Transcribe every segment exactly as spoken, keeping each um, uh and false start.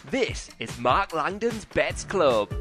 This is Mark Langdon's Bets Club.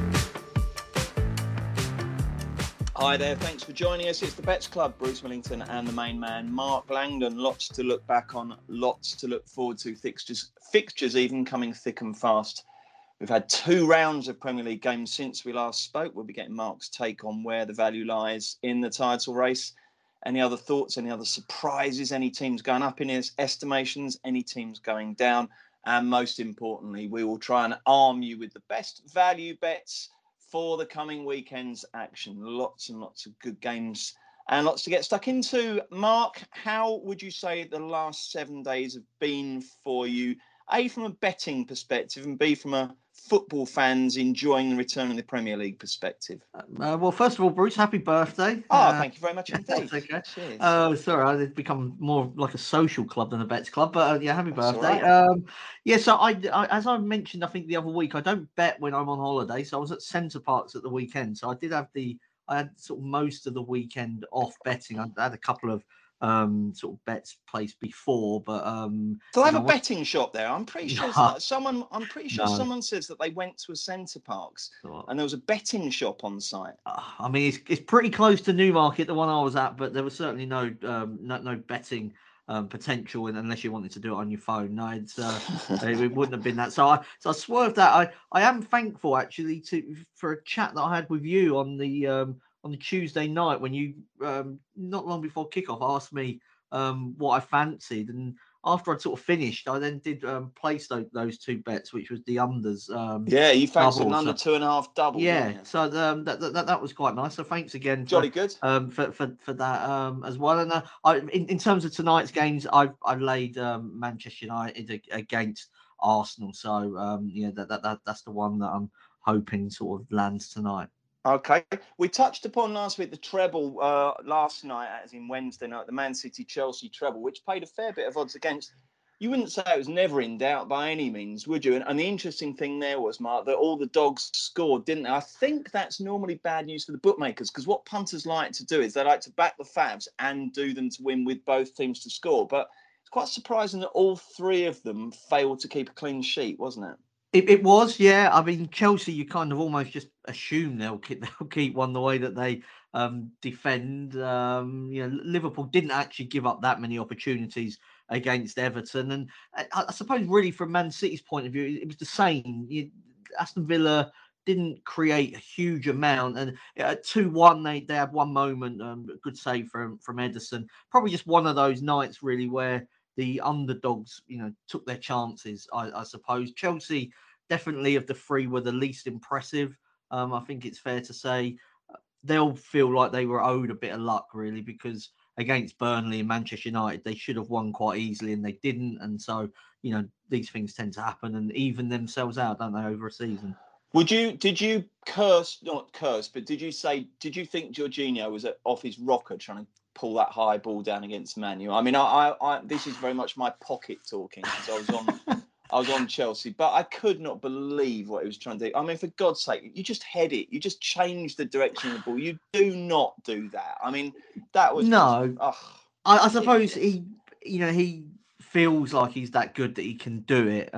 Hi there, thanks for joining us. It's the Bets Club, Bruce Millington and the main man, Mark Langdon. Lots to look back on, lots to look forward to. Fixtures, fixtures even coming thick and fast. We've had two rounds of Premier League games since we last spoke. We'll be getting Mark's take on where the value lies in the title race. Any other thoughts, any other surprises, any teams going up in his estimations, any teams going down? And most importantly, we will try and arm you with the best value bets for the coming weekend's action. Lots and lots of good games and lots to get stuck into. Mark, how would you say the last seven days have been for you? A, from a betting perspective, and B, from a football fans enjoying the return of the Premier League perspective? Uh, well, first of all, Bruce, happy birthday. Oh, uh, thank you very much indeed. That's okay. Cheers. Oh, sorry, it's become more like a social club than a bets club, but uh, yeah, happy That's birthday. all right. Um, yeah, so I, I, as I mentioned, I think the other week, I don't bet when I'm on holiday, so I was at Centre Parks at the weekend, so I did have the, I had sort of most of the weekend off betting. I had a couple of um sort of bets placed before, but um Do they have you a know, betting shop there? I'm pretty sure No. someone. I'm pretty sure No. someone says that they went to a Centre Parks what- and there was a betting shop on site. Uh, I mean, it's it's pretty close to Newmarket, the one I was at, but there was certainly no um, no, no betting um, potential in, unless you wanted to do it on your phone. No, it's uh, it, it wouldn't have been that. So I so I swerved that. I, I am thankful actually to for a chat that I had with you on the um, on the Tuesday night when you um, not long before kickoff asked me um, what I fancied, and after I'd sort of finished, I then did um, place those, those two bets, which was the unders. Um, Yeah, you fancied an double, under so- two and a half double. yeah, didn't you? so um, that, that that was quite nice. So thanks again for Jolly good. um for for, for that um as well. And uh, I in, in terms of tonight's games, I I laid um, Manchester United ag- against Arsenal. So um yeah, that, that that that's the one that I'm hoping sort of lands tonight. Okay, we touched upon last week the treble uh, last night, as in Wednesday night, the Man City Chelsea treble, which paid a fair bit of odds against. You wouldn't say it was never in doubt by any means, would you? And, and the interesting thing there was, Mark, that all the dogs scored, didn't they? I think that's normally bad news for the bookmakers, because what punters like to do is they like to back the Fabs and do them to win with both teams to score. But it's quite surprising that all three of them failed to keep a clean sheet, wasn't it? It, it was, yeah. I mean, Chelsea, you kind of almost just assume they'll keep they'll keep one the way that they um, defend. Um, you know, Liverpool didn't actually give up that many opportunities against Everton, and I, I suppose really from Man City's point of view, it was the same. You, Aston Villa didn't create a huge amount, and at two one, they they had one moment, um, a good save from from Ederson. Probably just one of those nights really where the underdogs, you know, took their chances. I, I suppose Chelsea definitely of the three were the least impressive. Um, I think it's fair to say they'll feel like they were owed a bit of luck, really, because against Burnley and Manchester United, they should have won quite easily and they didn't. And so, you know, these things tend to happen and even themselves out, don't they, over a season? Would you, did you curse, not curse, but did you say, did you think Jorginho was at, off his rocker trying to pull that high ball down against Man U? I mean, I, I, I this is very much my pocket talking because I was on, I was on Chelsea, but I could not believe what he was trying to do. I mean, for God's sake, you just head it, you just change the direction of the ball. You do not do that. I mean, that was no. Just, oh, I, I suppose he, you know, he feels like he's that good that he can do it.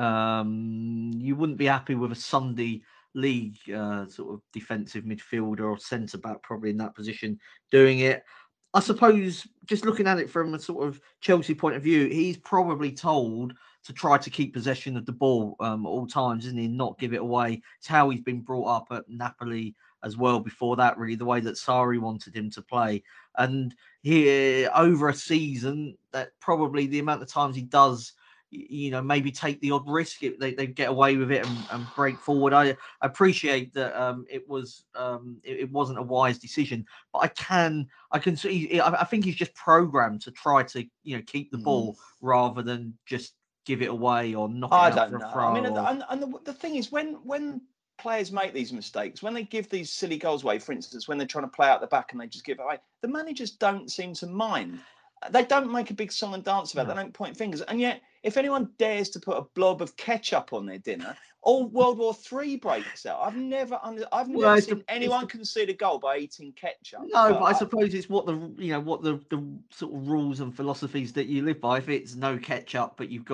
Um, you wouldn't be happy with a Sunday league uh, sort of defensive midfielder or centre back probably in that position doing it. I suppose just looking at it from a sort of Chelsea point of view, he's probably told to try to keep possession of the ball um, at all times, isn't he? Not give it away. It's how he's been brought up at Napoli as well before that, really, the way that Sarri wanted him to play. And he, over a season, that probably the amount of times he does, you know, maybe take the odd risk, it, they, they get away with it and, and break forward. I appreciate that um, it was um, it, it wasn't a wise decision, but I can I can see I, I think he's just programmed to try to you know keep the Mm. ball rather than just give it away or knock it I out don't for know. a throw. I mean, and, or... and, and the, the thing is, when when players make these mistakes, when they give these silly goals away, for instance, when they're trying to play out the back and they just give it away, the managers don't seem to mind. They don't make a big song and dance about it. No. They don't point fingers. And yet, if anyone dares to put a blob of ketchup on their dinner, all World War Three breaks out. I've never, under, I've never Well, it's seen the- anyone it's the- concede a goal by eating ketchup. No, but I I- suppose it's what the you know what the, the sort of rules and philosophies that you live by. If it's no ketchup, but you've got a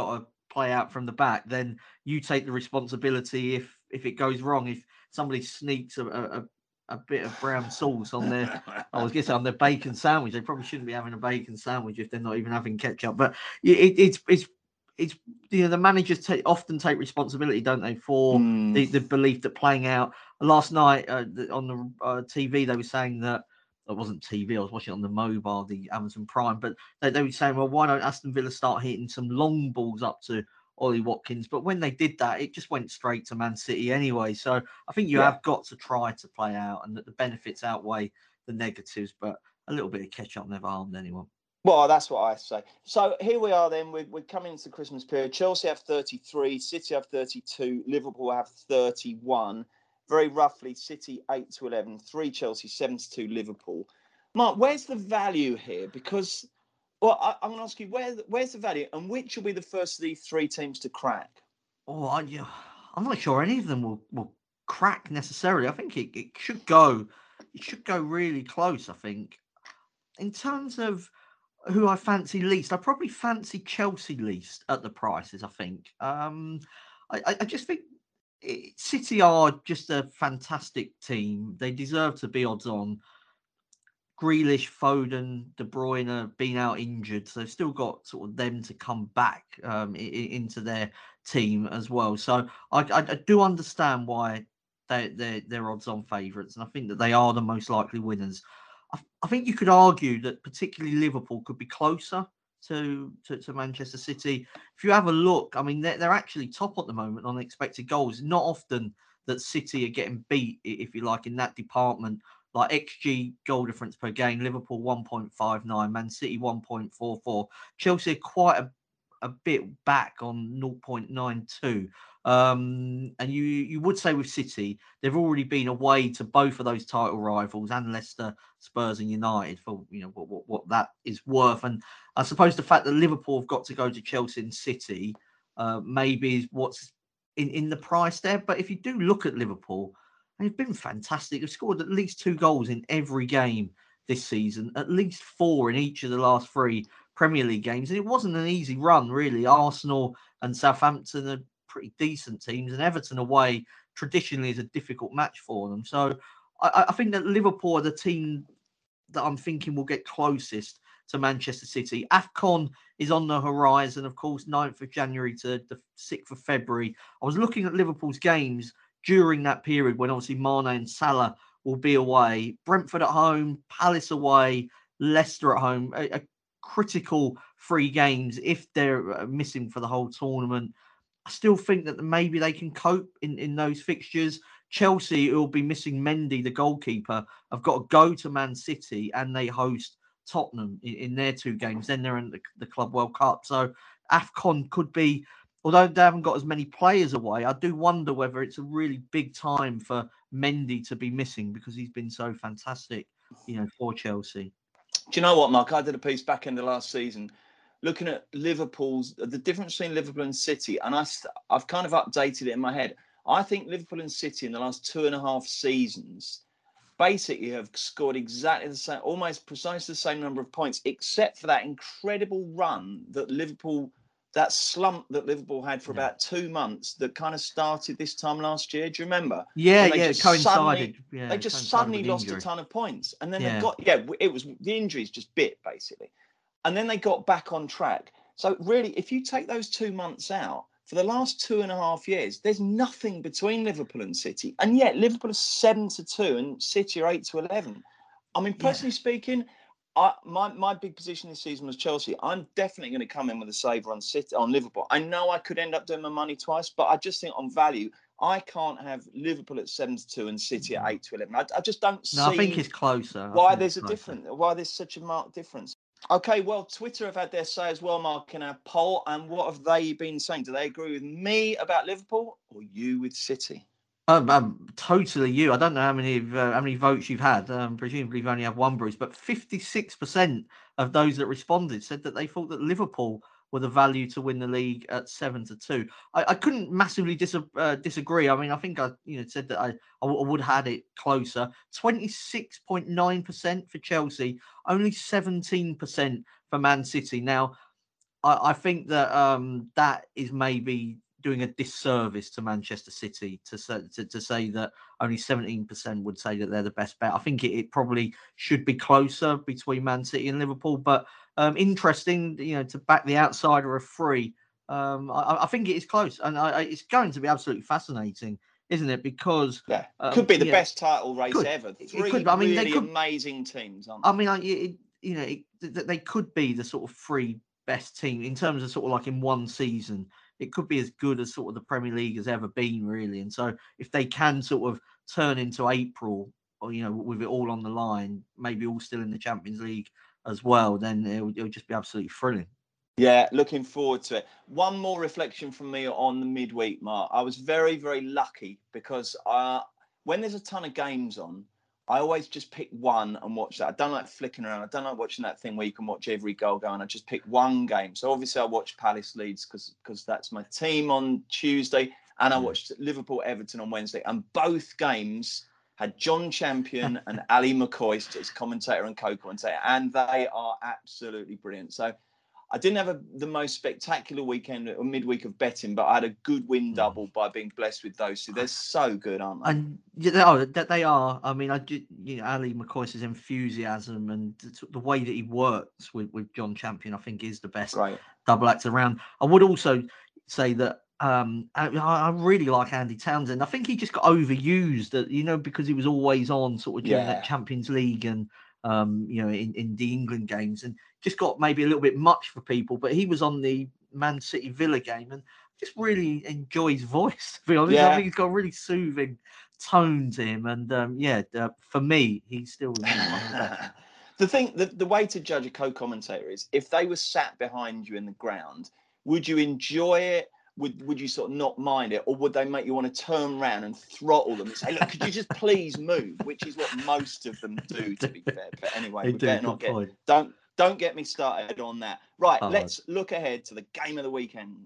play out from the back, then you take the responsibility if if it goes wrong. If somebody sneaks a, a, a bit of brown sauce on their, I was going to say on their bacon sandwich, they probably shouldn't be having a bacon sandwich if they're not even having ketchup. But it, it's it's it's you know the managers take, often take responsibility, don't they, for Mm. the, the belief that playing out. Last night uh, on the uh, T V, they were saying that. It wasn't T V, I was watching it on the mobile, the Amazon Prime, but they, they were saying, well, why don't Aston Villa start hitting some long balls up to Ollie Watkins? But when they did that, it just went straight to Man City anyway. So I think you Yeah. have got to try to play out, and that the benefits outweigh the negatives, but a little bit of ketchup never harmed anyone. Well, that's what I say. So here we are then. We're, we're coming into the Christmas period. Chelsea have thirty-three, City have thirty-two, Liverpool have thirty-one. Very roughly, City eight to eleven, three Chelsea, seven to two Liverpool. Mark, where's the value here? Because, well, I, I'm going to ask you, where, where's the value, and which will be the first of these three teams to crack? Oh, I, yeah, I'm not sure any of them will, will crack necessarily. I think it, it should go, it should go really close. I think, in terms of who I fancy least, I probably fancy Chelsea least at the prices. I think. Um, I, I just think it, City are just a fantastic team. They deserve to be odds on. Grealish, Foden, De Bruyne been out injured, so they've still got sort of them to come back um, I- I- into their team as well. So I, I, I do understand why they they're, they're odds-on favourites, and I think that they are the most likely winners. I, I think you could argue that particularly Liverpool could be closer to, to to Manchester City. If you have a look, I mean they're, they're actually top at the moment on expected goals. Not often that City are getting beat, if you like, in that department. Like X G goal difference per game, Liverpool one point five nine, Man City one point four four. Chelsea are quite a, a bit back on zero point nine two. Um, and you you would say with City, they've already been away to both of those title rivals and Leicester, Spurs and United for you know what, what, what that is worth. And I suppose the fact that Liverpool have got to go to Chelsea and City uh, maybe is what's in, in the price there. But if you do look at Liverpool, they've been fantastic. They've scored at least two goals in every game this season, at least four in each of the last three Premier League games. And it wasn't an easy run, really. Arsenal and Southampton are pretty decent teams, and Everton away traditionally is a difficult match for them. So I, I think that Liverpool are the team that I'm thinking will get closest to Manchester City. AFCON is on the horizon, of course, ninth of January to the sixth of February. I was looking at Liverpool's games during that period when obviously Mane and Salah will be away. Brentford at home, Palace away, Leicester at home. A, a critical three games if they're missing for the whole tournament. I still think that maybe they can cope in, in those fixtures. Chelsea, who will be missing Mendy, the goalkeeper, have got to go to Man City and they host Tottenham in, in their two games. Then they're in the, the Club World Cup. So AFCON could be, although they haven't got as many players away, I do wonder whether it's a really big time for Mendy to be missing because he's been so fantastic, you know, for Chelsea. Do you know what, Mark? I did a piece back in the last season looking at Liverpool's, the difference between Liverpool and City, and I, I've kind of updated it in my head. I think Liverpool and City in the last two and a half seasons basically have scored exactly the same, almost precisely the same number of points, except for that incredible run that Liverpool, that slump that Liverpool had for Yeah. about two months that kind of started this time last year. Do you remember? Yeah, they yeah, just it coincided. Suddenly, yeah, they just coincided suddenly with lost injury. a ton of points. And then Yeah. they got, yeah, it was, the injuries just bit, basically. And then they got back on track. So really, if you take those two months out, for the last two and a half years, there's nothing between Liverpool and City. And yet Liverpool are seven to two and City are eight to eleven. I mean, personally yeah. speaking, I, my, my big position this season was Chelsea. I'm definitely going to come in with a saver on City, on Liverpool. I know I could end up doing my money twice, but I just think on value, I can't have Liverpool at seven to two and City at eight to eleven. I, I just don't no, see I think it's closer. why there's a difference, why there's such a marked difference. Okay, well, Twitter have had their say as well, Mark, in our poll. And what have they been saying? Do they agree with me about Liverpool or you with City? Um, um, totally you. I don't know how many uh, how many votes you've had. Um, presumably you've only had one, Bruce. But fifty-six percent of those that responded said that they thought that Liverpool were the value to win the league at seven to two. I, I couldn't massively dis- uh, disagree. I mean, I think I you know said that I, I, w- I would have had it closer. twenty-six point nine percent for Chelsea, only seventeen percent for Man City. Now, I, I think that um, that is maybe doing a disservice to Manchester City to say, to, to say that only seventeen percent would say that they're the best bet. I think it, it probably should be closer between Man City and Liverpool. But um, interesting, you know, to back the outsider of three. Um, I, I think it is close, and I, it's going to be absolutely fascinating, isn't it? Because yeah, um, could be the yeah, best title race could, ever. it Three could. I mean, really they could, amazing teams, aren't I they? mean, I, it, you know, it, they could be the sort of three best team in terms of sort of like in one season. It could be as good as sort of the Premier League has ever been, really. And so, if they can sort of turn into April, or you know, with it all on the line, maybe all still in the Champions League as well, then it would, it would just be absolutely thrilling. Yeah, looking forward to it. One more reflection from me on the midweek, Mark. I was very, very lucky because uh, when there's a ton of games on, I always just pick one and watch that. I don't like flicking around. I don't like watching that thing where you can watch every goal go, and I just pick one game. So obviously I watched Palace Leeds because because that's my team on Tuesday, and I watched Liverpool Everton on Wednesday, and both games had John Champion and Ali McCoist as commentator and co-commentator, and they are absolutely brilliant. So I didn't have a, the most spectacular weekend or midweek of betting, but I had a good win double by being blessed with those two. They're so good, aren't they? And yeah, oh, that they are. I mean, I did, you know, Ali McCoist's enthusiasm and the way that he works with, with John Champion, I think, is the best Great. double act around. I would also say that um, I, I really like Andy Townsend. I think he just got overused, uh, you know, because he was always on sort of during Yeah. that Champions League and um, you know, in, in the England games, and just got maybe a little bit much for people. But he was on the Man City Villa game and just really enjoy his voice, to be honest. Yeah. I think he's got a really soothing tone to him. And um, yeah, uh, for me, he's still one of the best. The thing, the, the way to judge a co-commentator is if they were sat behind you in the ground, would you enjoy it? Would would you sort of not mind it, or would they make you want to turn around and throttle them and say, "Look, could you just please move?" Which is what most of them do, to be fair. But anyway, They we do, better good not get point. don't don't get me started on that. Right, Oh. let's look ahead to the game of the weekend.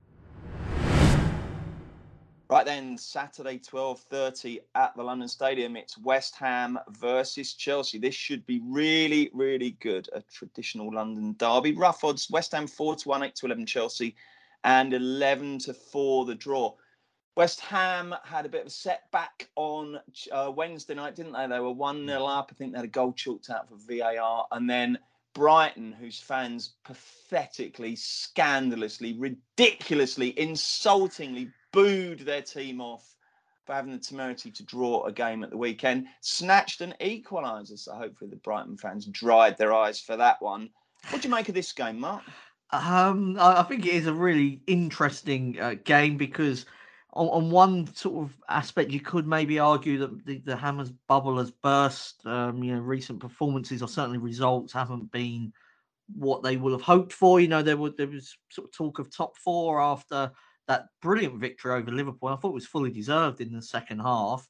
Right then, Saturday, twelve thirty at the London Stadium. It's West Ham versus Chelsea. This should be really, really good. A traditional London derby. Rough odds, West Ham four to one, eight to eleven Chelsea, and eleven to four the draw. West Ham had a bit of a setback on uh, Wednesday night, didn't they? They were one nil up. I think they had a goal chalked out for V A R. And then Brighton, whose fans pathetically, scandalously, ridiculously, insultingly booed their team off for having the temerity to draw a game at the weekend, snatched an equaliser. So hopefully the Brighton fans dried their eyes for that one. What do you make of this game, Mark? Um, I think it is a really interesting uh, game because on, on one sort of aspect, you could maybe argue that the, the Hammers bubble has burst. Um, you know, recent performances or certainly results haven't been what they would have hoped for. You know, there was there was sort of talk of top four after that brilliant victory over Liverpool. I thought it was fully deserved in the second half.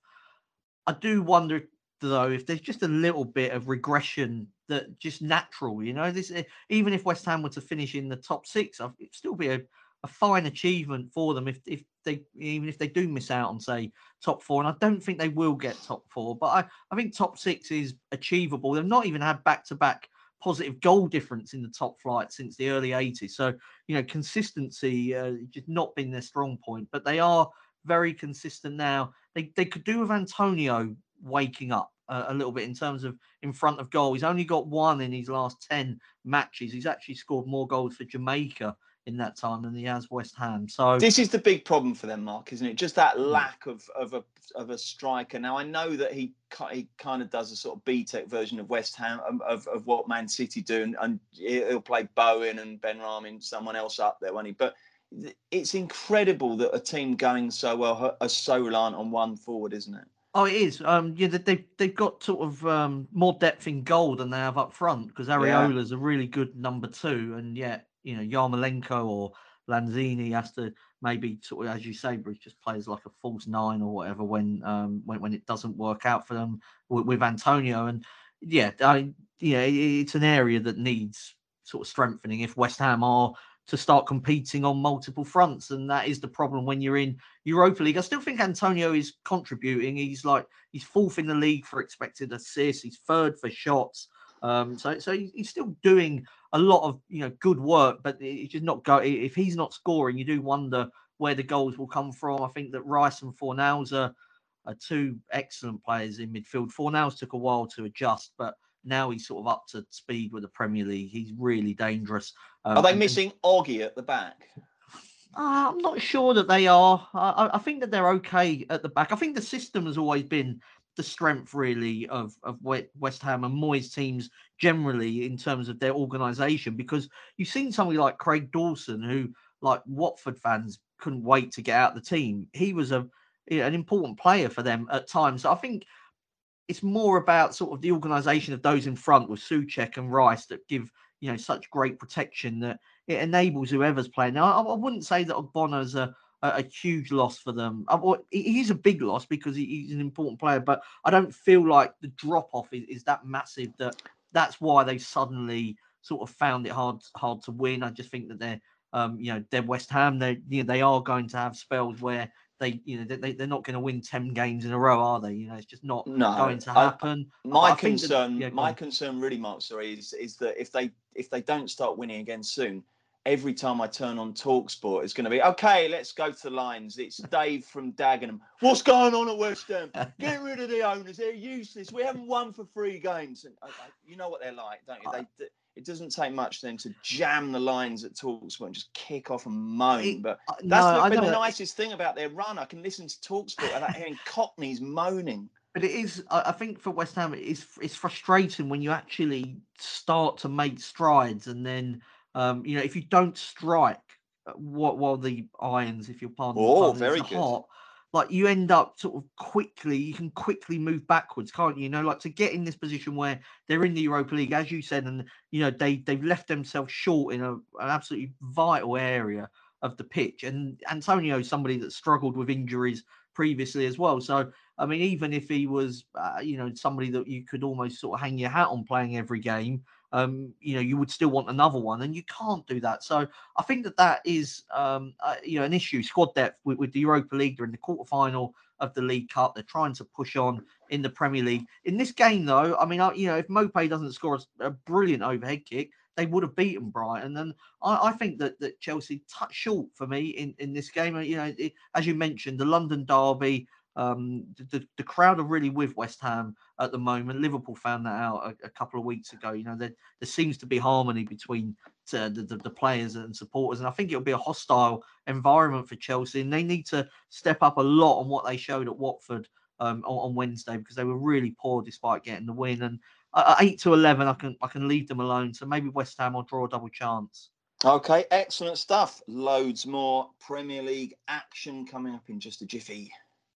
I do wonder though if there's just a little bit of regression that just natural, you know, this even if West Ham were to finish in the top six, it'd still be a, a fine achievement for them if if they even if they do miss out on say top four. And I don't think they will get top four, but I, I think top six is achievable. They've not even had back to back positive goal difference in the top flight since the early eighties. So, you know, consistency uh, just not been their strong point, but they are very consistent now. They they could do with Antonio waking up uh, a little bit in terms of in front of goal. He's only got one in his last ten matches. He's actually scored more goals for Jamaica in that time than he has West Ham. So this is the big problem for them, Mark, isn't it? Just that lack of of a of a striker. Now I know that he he kind of does a sort of B-Tech version of West Ham of of what Man City do, and, and he'll play Bowen and Ben Rahman, someone else up there, won't he? But it's incredible that a team going so well are so reliant on one forward, isn't it? Oh, it is. Um, yeah, they've they've got sort of um, more depth in goal than they have up front because Areola's yeah. a really good number two, and yet you know Yarmolenko or Lanzini has to maybe sort of, as you say, Bruce, just plays like a false nine or whatever when um when, when it doesn't work out for them with, with Antonio. And yeah, I you know it's an area that needs sort of strengthening if West Ham are to start competing on multiple fronts. And that is the problem when you're in Europa League. I still think Antonio is contributing. He's like, he's fourth in the league for expected assists. He's third for shots. Um, so so he's still doing a lot of you know good work, but it's just not go. If he's not scoring, you do wonder where the goals will come from. I think that Rice and Fornals are, are two excellent players in midfield. Fornals took a while to adjust, but now he's sort of up to speed with the Premier League. He's really dangerous. Um, Are they and, missing Oggy at the back? Uh, I'm not sure that they are. I, I think that they're okay at the back. I think the system has always been the strength, really, of, of West Ham and Moyes teams generally in terms of their organisation, because you've seen somebody like Craig Dawson, who, like Watford fans, couldn't wait to get out the team. He was a an important player for them at times. So I think it's more about sort of the organisation of those in front with Souček and Rice that give, you know, such great protection that it enables whoever's playing. Now, I, I wouldn't say that Ogbona's a, a, a huge loss for them. I, he's a big loss because he, he's an important player, but I don't feel like the drop-off is, is that massive that that's why they suddenly sort of found it hard hard to win. I just think that they're, um, you know, they're West Ham. They, you know, they are going to have spells where they, you know, they, they're not going to win ten games in a row, are they? You know, it's just not no, going to happen. I, my I concern, that, yeah, my concern, really, Mark, sorry, is is that if they if they don't start winning again soon, every time I turn on TalkSport, it's going to be okay. Let's go to the lines. It's Dave from Dagenham. What's going on at West Ham? Get rid of the owners. They're useless. We haven't won for three games. And I, I, you know what they're like, don't you? They. they It doesn't take much then to jam the lines at TalkSport and just kick off and moan. It, but uh, that's no, been the the nicest thing about their run. I can listen to TalkSport without hearing Cockneys moaning. But it is, I think for West Ham, it's it's frustrating when you actually start to make strides and then, um, you know, if you don't strike what while the irons, if you're pardon Oh, the pun, very is good. hot, like you end up sort of quickly, you can quickly move backwards, can't you? You know, like to get in this position where they're in the Europa League, as you said, and, you know, they, they've left themselves short in a, an absolutely vital area of the pitch. And Antonio is somebody that struggled with injuries previously as well. So, I mean, even if he was, uh, you know, somebody that you could almost sort of hang your hat on playing every game, um, you know, you would still want another one, and you can't do that. So I think that that is, um, uh, you know, an issue. Squad depth with, with the Europa League. They're in the quarterfinal of the League Cup. They're trying to push on in the Premier League. In this game, though, I mean, I, you know, if Mopé doesn't score a, a brilliant overhead kick, they would have beaten Brighton. And I, I think that that Chelsea touched short for me in, in this game. You know, it, as you mentioned, the London derby. Um, the, the crowd are really with West Ham at the moment. Liverpool found that out a, a couple of weeks ago. You know, there, there seems to be harmony between uh, the, the, the players and supporters, and I think it'll be a hostile environment for Chelsea, and they need to step up a lot on what they showed at Watford um, on, on Wednesday, because they were really poor despite getting the win. And uh, eight to eleven, I can I can leave them alone. So maybe West Ham will draw a double chance. Okay, excellent stuff. Loads more Premier League action coming up in just a jiffy.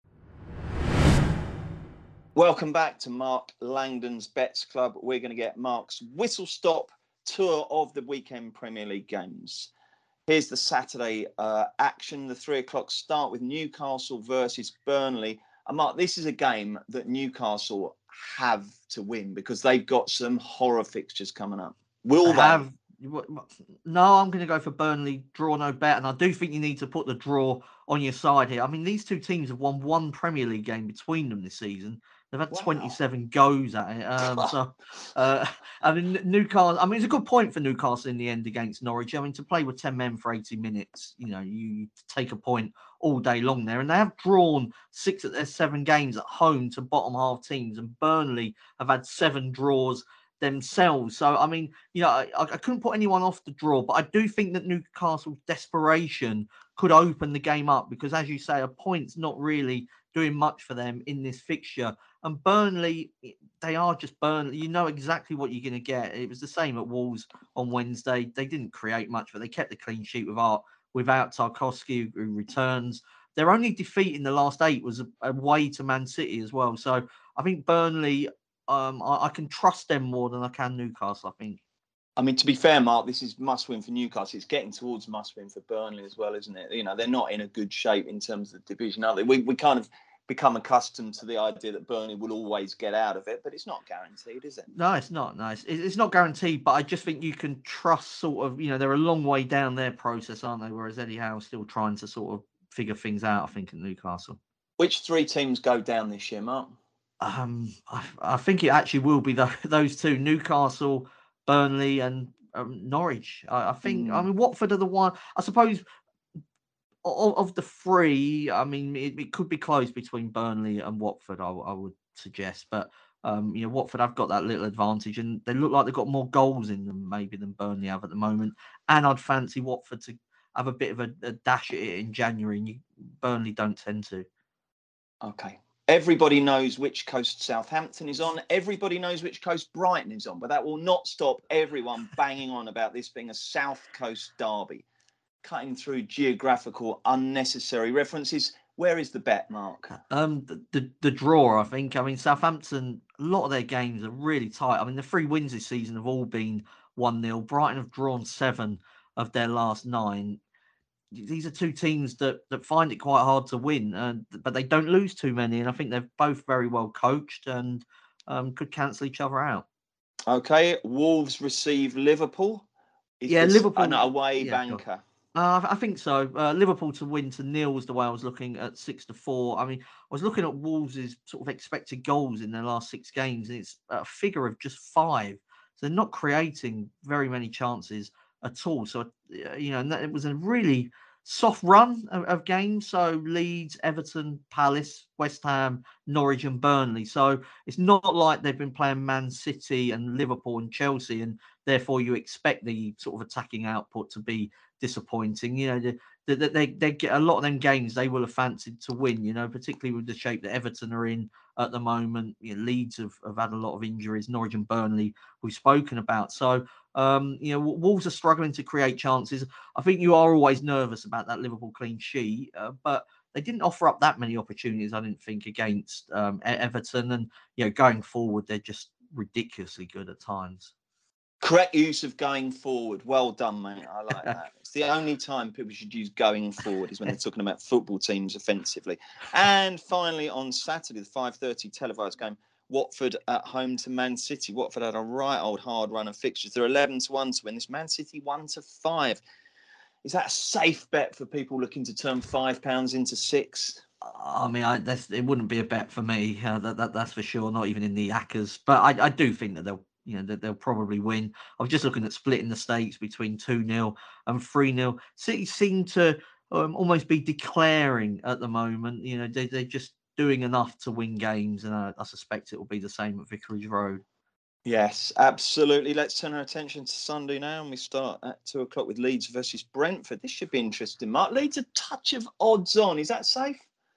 Welcome back to Mark Langdon's Bets Club. We're going to get Mark's whistle-stop tour of the weekend Premier League games. Here's the Saturday uh, action. The three o'clock start with Newcastle versus Burnley. And Mark, this is a game that Newcastle have to win because they've got some horror fixtures coming up. Will they? Have, no, I'm going to go for Burnley, draw no bet. And I do think you need to put the draw on your side here. I mean, these two teams have won one Premier League game between them this season. They've had wow. twenty-seven goes at it. Um, so, uh, I mean, Newcastle, I mean, it's a good point for Newcastle in the end against Norwich. I mean, to play with ten men for eighty minutes, you know, you take a point all day long there. And they have drawn six of their seven games at home to bottom half teams. And Burnley have had seven draws themselves. So, I mean, you know, I, I couldn't put anyone off the draw, but I do think that Newcastle's desperation could open the game up because, as you say, a point's not really doing much for them in this fixture. And Burnley, they are just Burnley. You know exactly what you're going to get. It was the same at Wolves on Wednesday. They didn't create much, but they kept the clean sheet without, without Tarkowski, who returns. Their only defeat in the last eight was away to Man City as well. So I think Burnley, um, I, I can trust them more than I can Newcastle, I think. I mean, to be fair, Mark, this is must-win for Newcastle. It's getting towards must-win for Burnley as well, isn't it? You know, they're not in a good shape in terms of the division, are they? We, we kind of become accustomed to the idea that Burnley will always get out of it, but it's not guaranteed, is it? No, it's not. Nice. No, it's not guaranteed, but I just think you can trust sort of, you know, they're a long way down their process, aren't they? Whereas Eddie Howe's still trying to sort of figure things out, I think, in Newcastle. Which three teams go down this year, Mark? Um, I, I think it actually will be the, those two: Newcastle, Burnley, and um, Norwich. I, I think. I Mm. mean, Watford are the one. I suppose of, of the three. I mean, it, it could be close between Burnley and Watford. I, I would suggest, but um, you know, Watford have got that little advantage, and they look like they've got more goals in them maybe than Burnley have at the moment. And I'd fancy Watford to have a bit of a, a dash at it in January, and you, Burnley don't tend to. Okay. Everybody knows which coast Southampton is on. Everybody knows which coast Brighton is on, but that will not stop everyone banging on about this being a South Coast derby, cutting through geographical unnecessary references. Where is the bet, Mark? Um, the, the the draw, I think. I mean, Southampton, a lot of their games are really tight. I mean, the three wins this season have all been one nil. Brighton have drawn seven of their last nine. These are two teams that that find it quite hard to win, uh, but they don't lose too many. And I think they're both very well coached and um, could cancel each other out. Okay. Wolves receive Liverpool. Is Yeah, this an Liverpool. away Yeah, sure. banker? Uh, I think so. Uh, Liverpool to win to nil was the way I was looking at six to four. I mean, I was looking at Wolves' sort of expected goals in their last six games, and it's a figure of just five. So they're not creating very many chances at all. So, uh, you know, and that, it was a really soft run of, of games. So Leeds, Everton, Palace, West Ham, Norwich, and Burnley. So it's not like they've been playing Man City and Liverpool and Chelsea, and therefore you expect the sort of attacking output to be disappointing. You know, the, the, they they get a lot of them games they will have fancied to win. You know, particularly with the shape that Everton are in at the moment. You know, Leeds have, have had a lot of injuries. Norwich and Burnley we've spoken about. So um, you know, Wolves are struggling to create chances. I think you are always nervous about that Liverpool clean sheet, uh, but they didn't offer up that many opportunities. I didn't think against um, Everton, and you know, going forward they're just ridiculously good at times. Correct use of going forward. Well done, mate. I like that. It's the only time people should use going forward is when they're talking about football teams offensively. And finally, on Saturday, the five thirty televised game, Watford at home to Man City. Watford had a right old hard run of fixtures. They're eleven to one to win this. Man City one to five. Is that a safe bet for people looking to turn five pounds into six? I mean, I, that's, it wouldn't be a bet for me. Uh, that, that that's for sure. Not even in the Accas. But I, I do think that they'll, you know, that they'll probably win. I was just looking at splitting the stakes between two nil and three nil. City seem to um, almost be declaring at the moment. You know, they, they're just doing enough to win games, and I, I suspect it will be the same at Vicarage Road. Yes, absolutely. Let's turn our attention to Sunday now, and we start at two o'clock with Leeds versus Brentford. This should be interesting, Mark. Leeds a touch of odds on. Is that safe?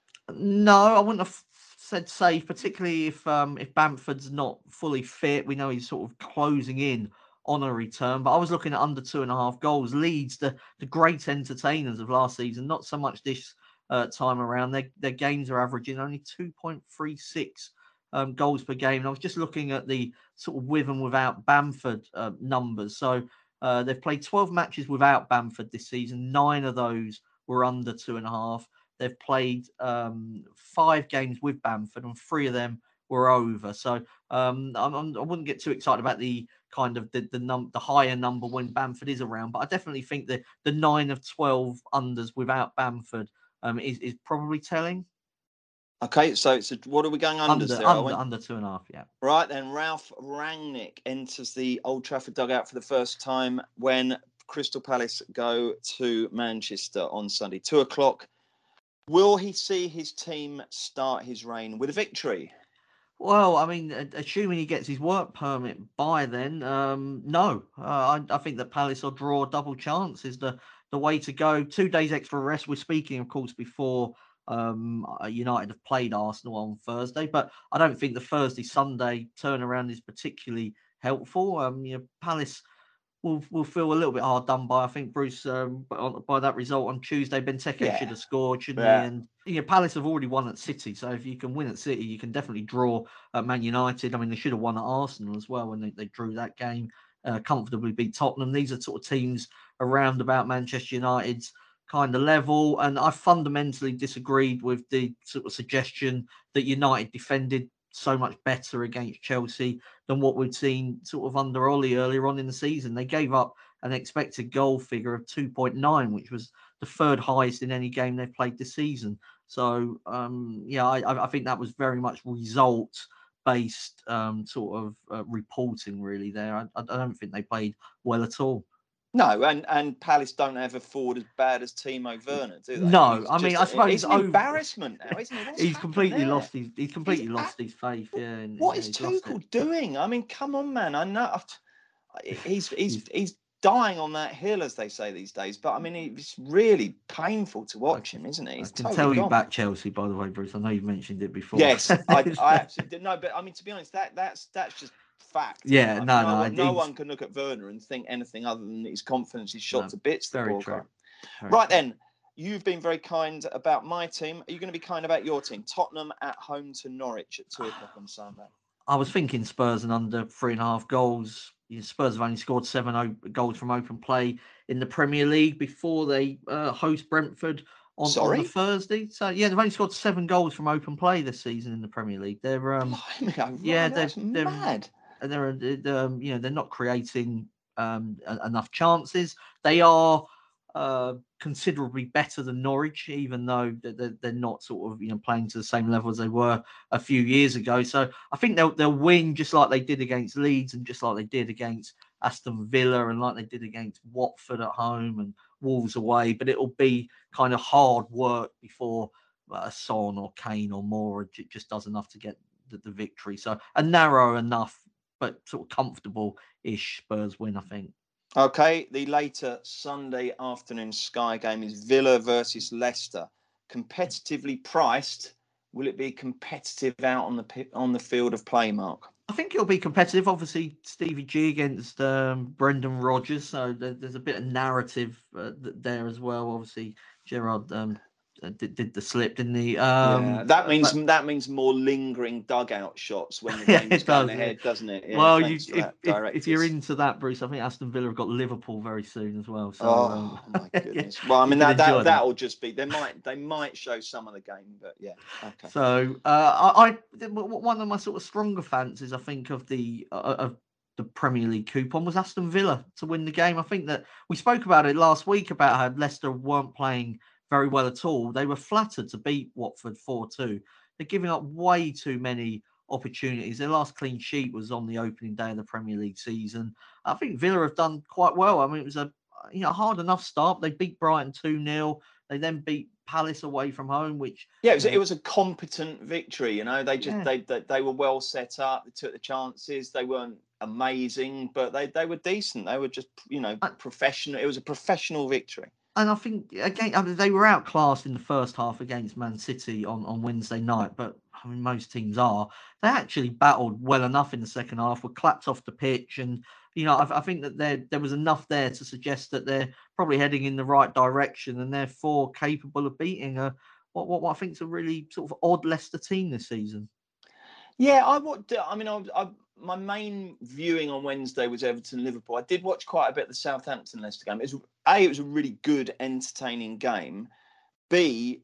No, I wouldn't have said safe, particularly if um, if Bamford's not fully fit. We know he's sort of closing in on a return, but I was looking at under two and a half goals. Leeds, the the great entertainers of last season, not so much this uh, time around. Their their games are averaging only two point three six um, goals per game. And I was just looking at the sort of with and without Bamford uh, numbers. So uh, they've played twelve matches without Bamford this season. Nine of those were under two and a half. They've played um, five games with Bamford, and three of them were over. So um, I'm, I'm, I wouldn't get too excited about the kind of the the, num- the higher number when Bamford is around. But I definitely think that the nine of twelve unders without Bamford um, is is probably telling. Okay, so it's a, what are we going unders Under there? under under two and a half, yeah. Right then, Ralph Rangnick enters the Old Trafford dugout for the first time when Crystal Palace go to Manchester on Sunday, two o'clock. Will he see his team start his reign with a victory? Well, I mean, assuming he gets his work permit by then, um, no. Uh, I, I think that Palace will draw a double chance is the, the way to go. Two days extra rest. We're speaking, of course, before um, United have played Arsenal on Thursday, but I don't think the Thursday Sunday turnaround is particularly helpful. Um, you know, Palace will will feel a little bit hard done by. I think Bruce um, by, by that result on Tuesday. Benteke Yeah. should have scored, shouldn't Yeah. he? And you know, Palace have already won at City, so if you can win at City, you can definitely draw at Man United. I mean, they should have won at Arsenal as well when they, they drew that game. Uh, comfortably beat Tottenham. These are sort of teams around about Manchester United's kind of level, and I fundamentally disagreed with the sort of suggestion that United defended so much better against Chelsea than what we'd seen sort of under Ollie earlier on in the season. They gave up an expected goal figure of two point nine, which was the third highest in any game they've played this season. So um, yeah, I, I think that was very much result based um, sort of uh, reporting really there. I, I don't think they played well at all. No, and, and Palace don't have a forward as bad as Timo Werner, do they? No, he's I mean, just, I suppose he's an over... embarrassment now, isn't he? What's he's completely there? lost his he's completely he's lost at, his faith. Yeah, and, what yeah, is Tuchel doing? I mean, come on, man. I know he's he's he's dying on that hill, as they say these days. But I mean, it's really painful to watch him, isn't it? He's I can totally tell you gone. back Chelsea, by the way, Bruce. I know you've mentioned it before. Yes, I, I absolutely did. No, but I mean, to be honest, that that's that's just fact. Yeah, I mean, no, no, no, one, no he's... one can look at Werner and think anything other than his confidence is shot No, to bits. The very poor true. guy. Very Right true. then, you've been very kind about my team. Are you going to be kind about your team? Tottenham at home to Norwich at two o'clock on Sunday. I was thinking Spurs and under three and a half goals. You know, Spurs have only scored seven o- goals from open play in the Premier League before they uh, host Brentford on, on the Thursday. So yeah, they've only scored seven goals from open play this season in the Premier League. They're um, Blimey, yeah, that's they're, mad. They're, they're, they're um, you know, they're not creating um, enough chances. They are uh, considerably better than Norwich, even though they're, they're not sort of, you know, playing to the same level as they were a few years ago. So I think they'll they'll win just like they did against Leeds and just like they did against Aston Villa and like they did against Watford at home and Wolves away. But it'll be kind of hard work before uh, Son or Kane or Moore just does enough to get the, the victory. So a narrow enough, but sort of comfortable-ish Spurs win, I think. Okay, the later Sunday afternoon Sky game is Villa versus Leicester. Competitively priced. Will it be competitive out on the on the field of play, Mark? I think it'll be competitive. Obviously, Stevie G against um, Brendan Rodgers, so there, there's a bit of narrative uh, there as well. Obviously, Gerrard um, did, did the slip, didn't he? Um, yeah, that means but... that means more lingering dugout shots when the game's yeah, going does, ahead, yeah. doesn't it? Yeah, well, you, if, if, if you're into that, Bruce, I think Aston Villa have got Liverpool very soon as well. So, oh um, my goodness! Well, I mean that, that that'll that. just be they might they might show some of the game, but yeah. Okay. So uh, I, I one of my sort of stronger fancies, I think, of the uh, of the Premier League coupon was Aston Villa to win the game. I think that we spoke about it last week about how Leicester weren't playing very well at all. They were flattered to beat Watford four two. They're giving up way too many opportunities. Their last clean sheet was on the opening day of the Premier League season. I think Villa have done quite well. I mean, it was a you know hard enough start. They beat Brighton two nil. They then beat Palace away from home, which yeah, it was, you know, it was a competent victory. You know, they just yeah. they, they they were well set up. They took the chances. They weren't amazing, but they they were decent. They were just you know I, professional. It was a professional victory. And I think again, I mean, they were outclassed in the first half against Man City on, on Wednesday night, but I mean most teams are. They actually battled well enough in the second half, were clapped off the pitch, and you know I, I think that there there was enough there to suggest that they're probably heading in the right direction and therefore capable of beating a what what, what I think is a really sort of odd Leicester team this season. Yeah, I would. I mean, I, I, my main viewing on Wednesday was Everton Liverpool. I did watch quite a bit of the Southampton Leicester game. It was A, it was a really good, entertaining game. B,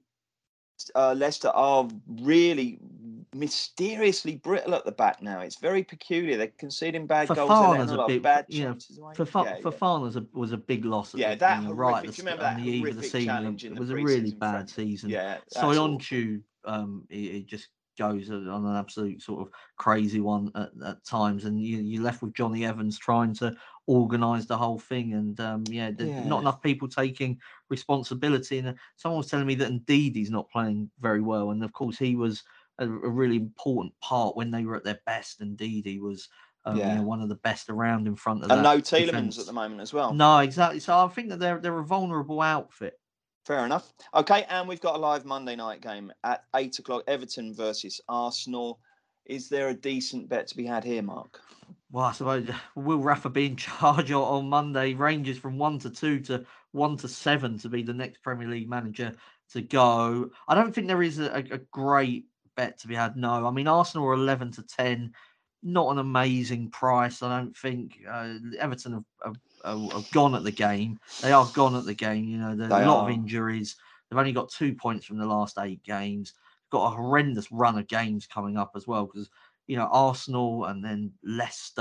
uh, Leicester are really mysteriously brittle at the back now. It's very peculiar. They're conceding bad Fofana's goals. They're letting a lot big, of bad you know, chances away. Fofana, yeah, Fofana's yeah. a, was a big loss. At yeah, the, that you know, horrific. right Do you remember on that the eve of the season? It was a really bad friendly. season. Yeah, Soyuncu, um, it, it just goes on an absolute sort of crazy one at, at times, and you you're left with Johnny Evans trying to organise the whole thing, and um, yeah, yeah, not enough people taking responsibility. And someone was telling me that Ndidi's not playing very well, and of course he was a, a really important part when they were at their best. And Ndidi was. Um, yeah. You know, one of the best around in front of and that. And no Tielemans defense. at the moment as well. No, exactly. So I think that they're they're a vulnerable outfit. Fair enough. Okay, and we've got a live Monday night game at eight o'clock. Everton versus Arsenal. Is there a decent bet to be had here, Mark? Well, I suppose will Rafa be in charge on Monday? Ranges from one to two to one to seven to be the next Premier League manager to go. I don't think there is a, a great bet to be had. No, I mean Arsenal are eleven to ten. Not an amazing price, I don't think. Uh, Everton have, have, have gone at the game. They are gone at the game. You know, there's a lot are. of injuries. They've only got two points from the last eight games. Got a horrendous run of games coming up as well because, you know, Arsenal and then Leicester,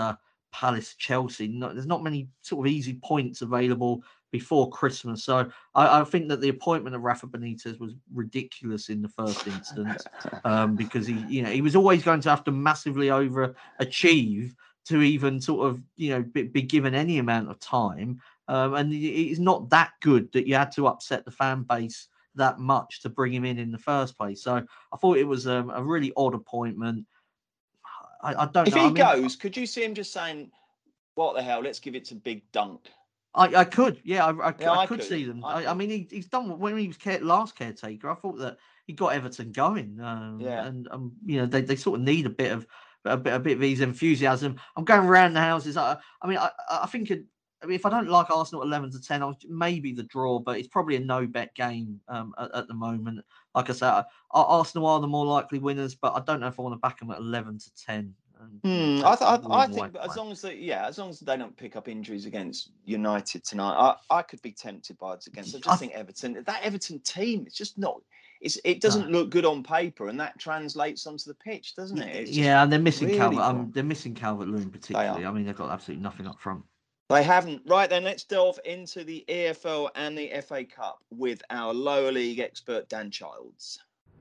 Palace, Chelsea. Not, there's not many sort of easy points available before Christmas. So I, I think that the appointment of Rafa Benitez was ridiculous in the first instance, um, because he, you know, he was always going to have to massively overachieve to even sort of, you know, be, be given any amount of time. Um, and it's not that good that you had to upset the fan base that much to bring him in in the first place. So I thought it was um, a really odd appointment. I, I don't if know. he I mean, goes, could you see him just saying, "What the hell? Let's give it to Big Dunk." I, I could, yeah, I, I, Yeah, I I could could. see them. I I, I mean, he, he's done when he was care, last caretaker. I thought that he got Everton going, um, Yeah. and um, you know they, they sort of need a bit of a bit a bit of his enthusiasm. I'm going around the houses. I, I mean, I, I think it, I mean, if I don't like Arsenal eleven to ten, I'll, maybe the draw, but it's probably a no bet game um, at, at the moment. Like I said, Arsenal are the more likely winners, but I don't know if I want to back them at eleven to ten. Hmm. I, th- I, I think as long as they, yeah, as long as they don't pick up injuries against United tonight, I, I could be tempted by it against. I just I, think Everton, that Everton team, it's just not. It's it doesn't no. look good on paper, and that translates onto the pitch, doesn't it? It's yeah, and they're missing really Calvert. Um, they're missing Calvert-Lewin particularly. I mean, they've got absolutely nothing up front. They haven't. Right then, let's delve into the E F L and the F A Cup with our lower league expert Dan Childs.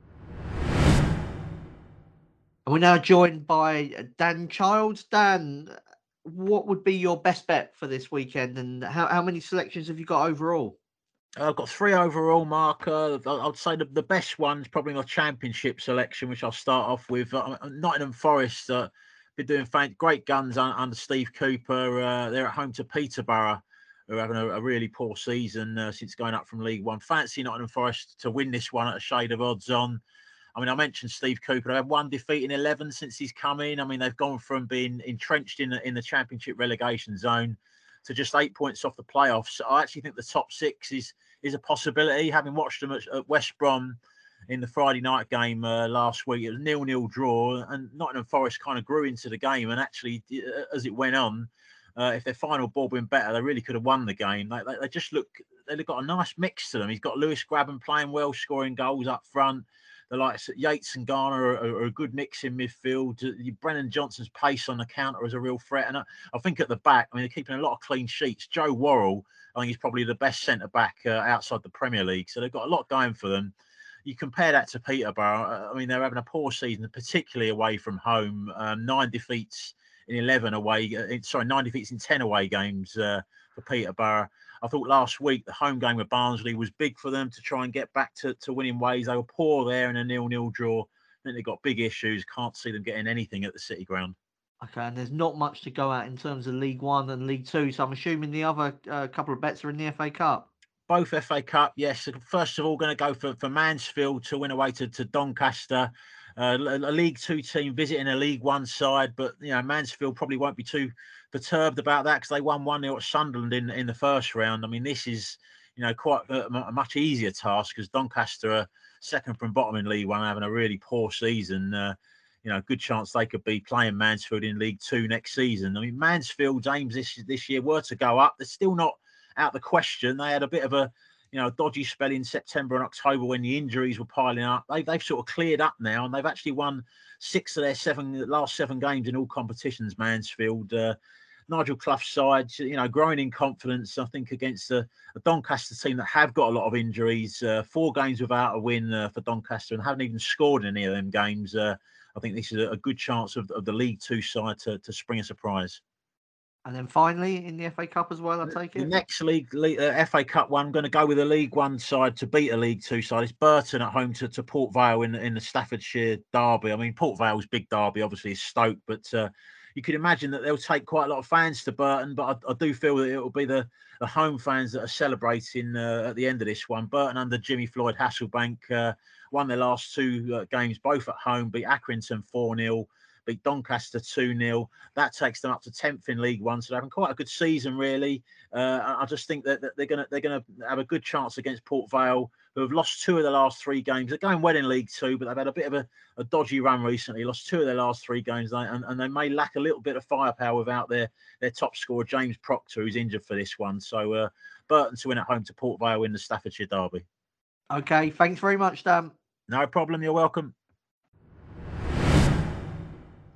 We're now joined by Dan Childs. Dan, what would be your best bet for this weekend, and how, how many selections have you got overall? I've got three overall, Mark. Uh, I'd say the, the best one's probably my championship selection, which I'll start off with. Uh, Nottingham Forest, uh, been doing great guns under Steve Cooper. Uh, they're at home to Peterborough, who are having a, a really poor season uh, since going up from League One. Fancy Nottingham Forest to win this one at a shade of odds on. I mean, I mentioned Steve Cooper. They've had one defeat in eleven since he's come in. I mean, they've gone from being entrenched in the, in the championship relegation zone to just eight points off the playoffs. I actually think the top six is is a possibility. Having watched them at, at West Brom in the Friday night game uh, last week, it was nil-nil draw, and Nottingham Forest kind of grew into the game. And actually, as it went on, uh, if their final ball had been better, they really could have won the game. They, they, they just look, they've got a nice mix to them. He's got Lewis Grabban playing well, scoring goals up front. The likes of Yates and Garner are, are a good mix in midfield. Brennan Johnson's pace on the counter is a real threat. And I, I think at the back, I mean, they're keeping a lot of clean sheets. Joe Worrell, I think he's probably the best centre-back uh, outside the Premier League. So they've got a lot going for them. You compare that to Peterborough, I mean, they're having a poor season, particularly away from home. Um, nine defeats in eleven away, uh, sorry, nine defeats in ten away games uh, for Peterborough. I thought last week the home game with Barnsley was big for them to try and get back to, to winning ways. They were poor there in a nil-nil draw. I think they've got big issues. Can't see them getting anything at the City Ground. Okay, and there's not much to go at in terms of League One and League Two, so I'm assuming the other uh, couple of bets are in the F A Cup. Both F A Cup, yes. First of all, going to go for, for Mansfield to win away to, to Doncaster. Uh, a League Two team visiting a League One side, but you know Mansfield probably won't be too perturbed about that because they won one nil at Sunderland in in the first round. I mean, this is you know quite a, a much easier task because Doncaster are second from bottom in League One, having a really poor season. Uh, you know, good chance they could be playing Mansfield in League Two next season. I mean, Mansfield's aims this this year were to go up. They're still not out the question. They had a bit of a you know, dodgy spell in September and October when the injuries were piling up. They've, they've sort of cleared up now, and they've actually won six of their seven last seven games in all competitions, Mansfield. Uh, Nigel Clough's side, you know, growing in confidence, I think, against a, a Doncaster team that have got a lot of injuries. Uh, four games without a win uh, for Doncaster and haven't even scored in any of them games. Uh, I think this is a, a good chance of, of the League Two side to, to spring a surprise. And then finally, in the F A Cup as well, I take it? The next league, league uh, F A Cup one, I'm going to go with a League One side to beat a League Two side. It's Burton at home to, to Port Vale in, in the Staffordshire derby. I mean, Port Vale's big derby, obviously, is Stoke, but uh, you can imagine that they'll take quite a lot of fans to Burton, but I, I do feel that it will be the, the home fans that are celebrating uh, at the end of this one. Burton under Jimmy Floyd Hasselbank uh, won their last two uh, games, both at home, beat Accrington four nil. Beat Doncaster two nil. That takes them up to tenth in League One, so they're having quite a good season, really. Uh, I just think that, that they're going to they're going to have a good chance against Port Vale, who have lost two of the last three games. They're going well in League Two, but they've had a bit of a, a dodgy run recently. Lost two of their last three games, and, and they may lack a little bit of firepower without their their top scorer James Proctor, who's injured for this one. So uh, Burton to win at home to Port Vale in the Staffordshire derby. Okay, thanks very much, Dan. No problem. You're welcome.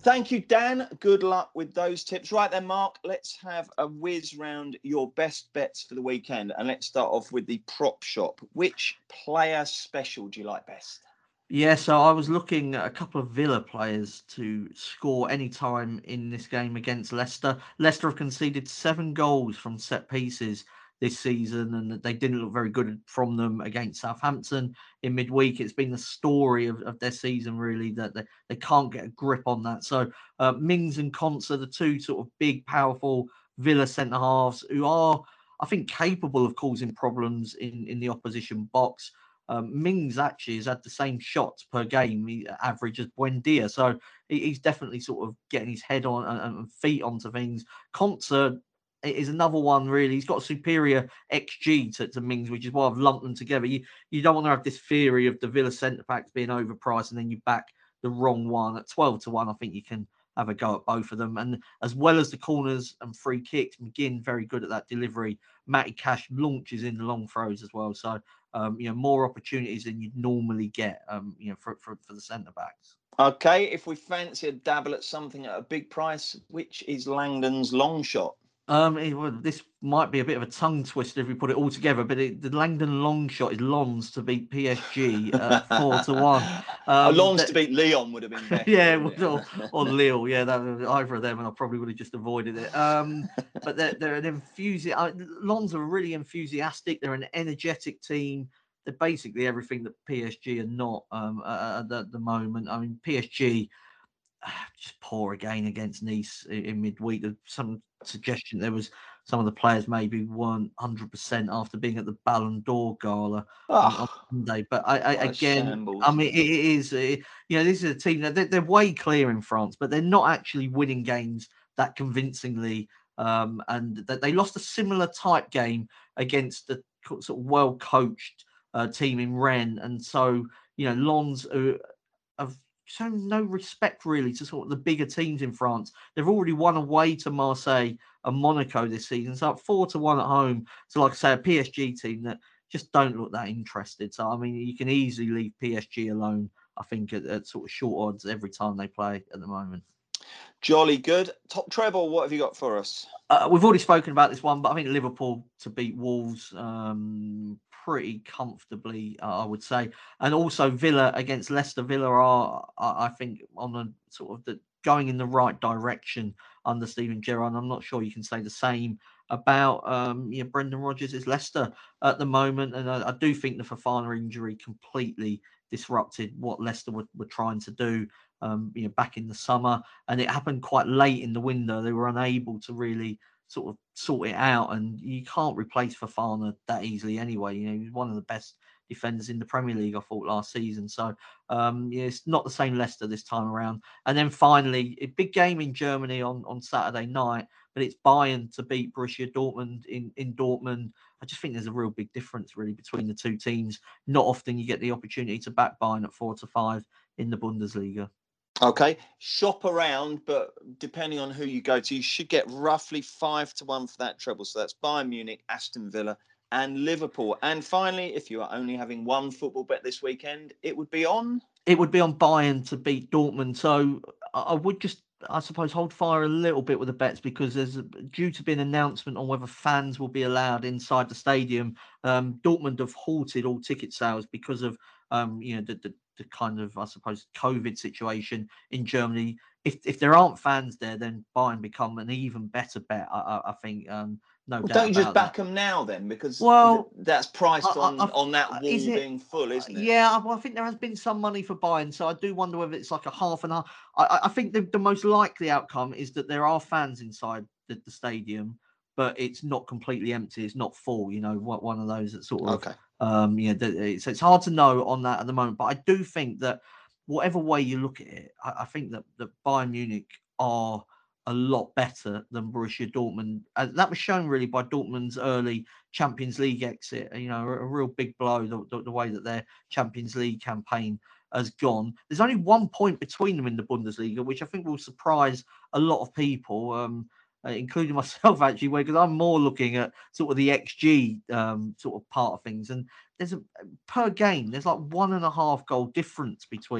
Thank you, Dan. Good luck with those tips. Right then, Mark, let's have a whiz round your best bets for the weekend. And let's start off with the prop shop. Which player special do you like best? Yeah, so I was looking at a couple of Villa players to score any time in this game against Leicester. Leicester have conceded seven goals from set pieces this season, and they didn't look very good from them against Southampton in midweek. It's been the story of, of their season, really, that they, they can't get a grip on that. So uh, Mings and Konsa are the two sort of big, powerful Villa centre-halves who are, I think, capable of causing problems in, in the opposition box. Um, Mings actually has had the same shots per game average as Buendia, so he, he's definitely sort of getting his head on and, and feet onto things. Konsa is another one, really. He's got a superior X G to, to Mings, which is why I've lumped them together. You, you don't want to have this theory of the Villa centre-backs being overpriced and then you back the wrong one. At twelve to one, I think you can have a go at both of them. And as well as the corners and free kicks, McGinn very good at that delivery. Matty Cash launches in the long throws as well. So, um, you know, more opportunities than you'd normally get, um, you know, for, for, for the centre-backs. Okay, if we fancy a dabble at something at a big price, which is Langdon's long shot? Um, it, well, this might be a bit of a tongue twister if we put it all together, but it, the Langdon long shot is Lons to beat P S G at four to one. Um, Lons that, to beat Lyon would have been better. Yeah, or, or Lille, yeah, that, either of them, and I probably would have just avoided it. Um, but they're, they're an enthusiastic. Lons are really enthusiastic. They're an energetic team. They're basically everything that P S G are not um, at, at the moment. I mean, P S G just poor again against Nice in, in midweek. There's some suggestion there was some of the players maybe weren't one hundred percent after being at the Ballon d'Or gala oh, on, on Monday. But I, I again, shambles. I mean, it, it is, it, you know, this is a team that they're, they're way clear in France, but they're not actually winning games that convincingly. Um, and that they lost a similar type game against the sort of well-coached uh, team in Rennes. And so, you know, Lens uh, have shown no respect really to sort of the bigger teams in France. They've already won away to Marseille and Monaco this season. So four to one at home. So like I say, a P S G team that just don't look that interested. So, I mean, you can easily leave P S G alone, I think, at, at sort of short odds every time they play at the moment. Jolly good. Top treble, what have you got for us? Uh, we've already spoken about this one, but I think Liverpool to beat Wolves um, pretty comfortably, uh, I would say. And also Villa against Leicester. Villa are, I think, on the sort of the going in the right direction under Steven Gerrard. I'm not sure you can say the same about um, you know, Brendan Rodgers' Leicester at the moment. And I, I do think the Fofana injury completely disrupted what Leicester were, were trying to do. Um, you know, back in the summer, and it happened quite late in the window. They were unable to really sort of sort it out, and you can't replace Fofana that easily anyway. You know, he was one of the best defenders in the Premier League, I thought, last season. So, um, yeah, it's not the same Leicester this time around. And then finally, a big game in Germany on, on Saturday night, but it's Bayern to beat Borussia Dortmund in, in Dortmund. I just think there's a real big difference, really, between the two teams. Not often you get the opportunity to back Bayern at four to five in the Bundesliga. Okay, shop around, but depending on who you go to, you should get roughly five to one for that treble. So that's Bayern Munich, Aston Villa, and Liverpool. And finally, if you are only having one football bet this weekend, it would be on? It would be on Bayern to beat Dortmund. So I would just, I suppose, hold fire a little bit with the bets because there's due to be an announcement on whether fans will be allowed inside the stadium. Um, Dortmund have halted all ticket sales because of, um, you know, the, the the kind of, I suppose, COVID situation in Germany. If if there aren't fans there, then Bayern become an even better bet, I, I, I think. Um, no well, doubt don't you just back that. them now then? Because well, that's priced I, on, I, on that wall is it, being full, isn't it? Yeah, well, I think there has been some money for Bayern, so I do wonder whether it's like a half and half. I, I think the, the most likely outcome is that there are fans inside the, the stadium, but it's not completely empty. It's not full, you know, one of those that sort of, okay. um, you know, it's, it's hard to know on that at the moment. But I do think that whatever way you look at it, I, I think that, that Bayern Munich are a lot better than Borussia Dortmund. Uh, that was shown really by Dortmund's early Champions League exit. You know, a, a real big blow, the, the, the way that their Champions League campaign has gone. There's only one point between them in the Bundesliga, which I think will surprise a lot of people, um, uh, including myself, actually, because I'm more looking at sort of the X G um, sort of part of things. And there's a per game, there's like one and a half goal difference between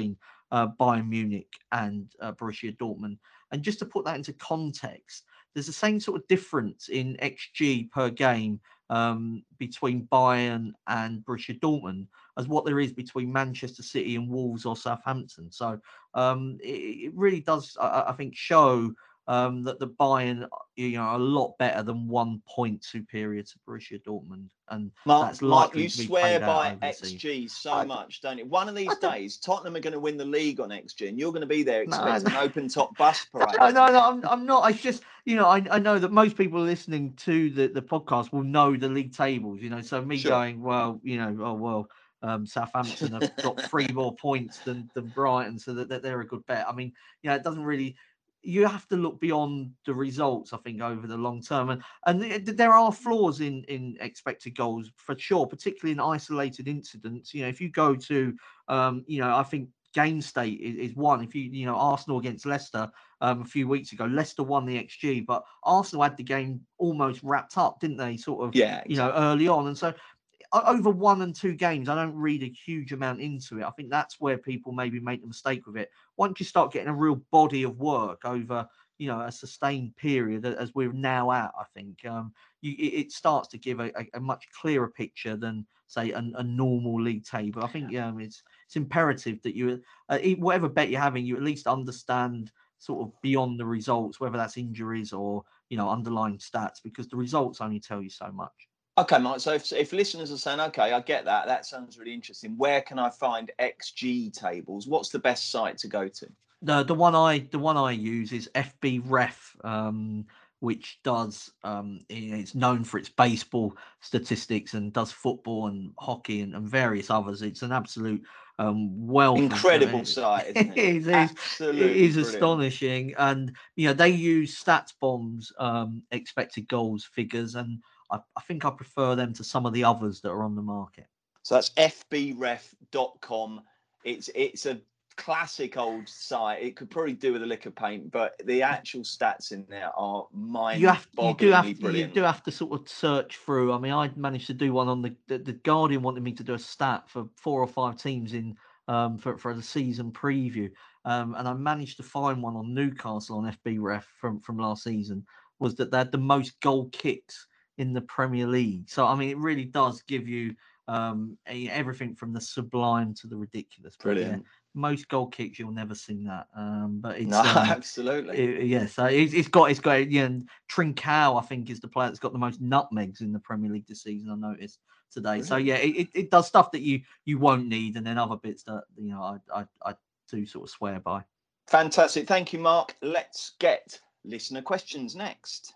uh, Bayern Munich and uh, Borussia Dortmund. And just to put that into context, there's the same sort of difference in X G per game um, between Bayern and Borussia Dortmund as what there is between Manchester City and Wolves or Southampton. So um, it, it really does, I, I think, show um, that the Bayern, you know, are a lot better than one point superior to Borussia Dortmund, and Mark, that's Mark, likely you to be swear paid out by over the X season. G so I- much, don't you? One of these I don't- days, Tottenham are going to win the league on X G, and you're going to be there No, expecting no. an open top bus parade. No, no, no, I'm, I'm not. I just, you know, I, I know that most people listening to the, the podcast will know the league tables, you know. So me Sure. going, well, you know, oh well, um, Southampton have got three more points than than Brighton, so that, that they're a good bet. I mean, you know, it doesn't really. You have to look beyond the results, I think, over the long term, and and th- there are flaws in in expected goals for sure, particularly in isolated incidents. You know, if you go to, um, you know, I think game state is, is one. If you, you know, Arsenal against Leicester um, a few weeks ago, Leicester won the X G, but Arsenal had the game almost wrapped up, didn't they? Sort of, Yeah, you know, exactly. early on, and so over one and two games, I don't read a huge amount into it. I think that's where people maybe make the mistake with it. Once you start getting a real body of work over, you know, a sustained period, as we're now at, I think um, you, it starts to give a, a, a much clearer picture than, say, a, a normal league table. I think um, it's it's imperative that you, uh, whatever bet you're having, you at least understand sort of beyond the results, whether that's injuries or, you know, underlying stats, because the results only tell you so much. Okay, Mike. So if, if listeners are saying, okay, I get that, that sounds really interesting. Where can I find X G tables? What's the best site to go to? The the one I the one I use is F B Ref, um, which does um, it's known for its baseball statistics and does football and hockey and, and various others. It's an absolute um, wealth. Incredible Of, site, isn't it? it is, Absolutely it is brilliant. astonishing, and you know they use StatsBomb's um, expected goals figures, and I, I think I prefer them to some of the others that are on the market. So that's f b ref dot com. It's it's a classic old site. It could probably do with a lick of paint, but the actual stats in there are mind-bogglingly you have you do have brilliant. you do have to sort of search through. I mean, I managed to do one on the, the the Guardian wanted me to do a stat for four or five teams in um for for the season preview, um and I managed to find one on Newcastle on F B Ref from from last season. Was that they had the most goal kicks in the Premier League? So I mean, it really does give you um a, everything from the sublime to the ridiculous. Brilliant. Yeah, most goal kicks, you'll never see that. Um, but it's no, um, absolutely. It, yeah, so it's, it's got it's got you know, Trincao, I think, is the player that's got the most nutmegs in the Premier League this season. I noticed today. Brilliant. So yeah, it, it does stuff that you you won't need, and then other bits that you know I I, I do sort of swear by. Fantastic, thank you, Mark. Let's get listener questions next.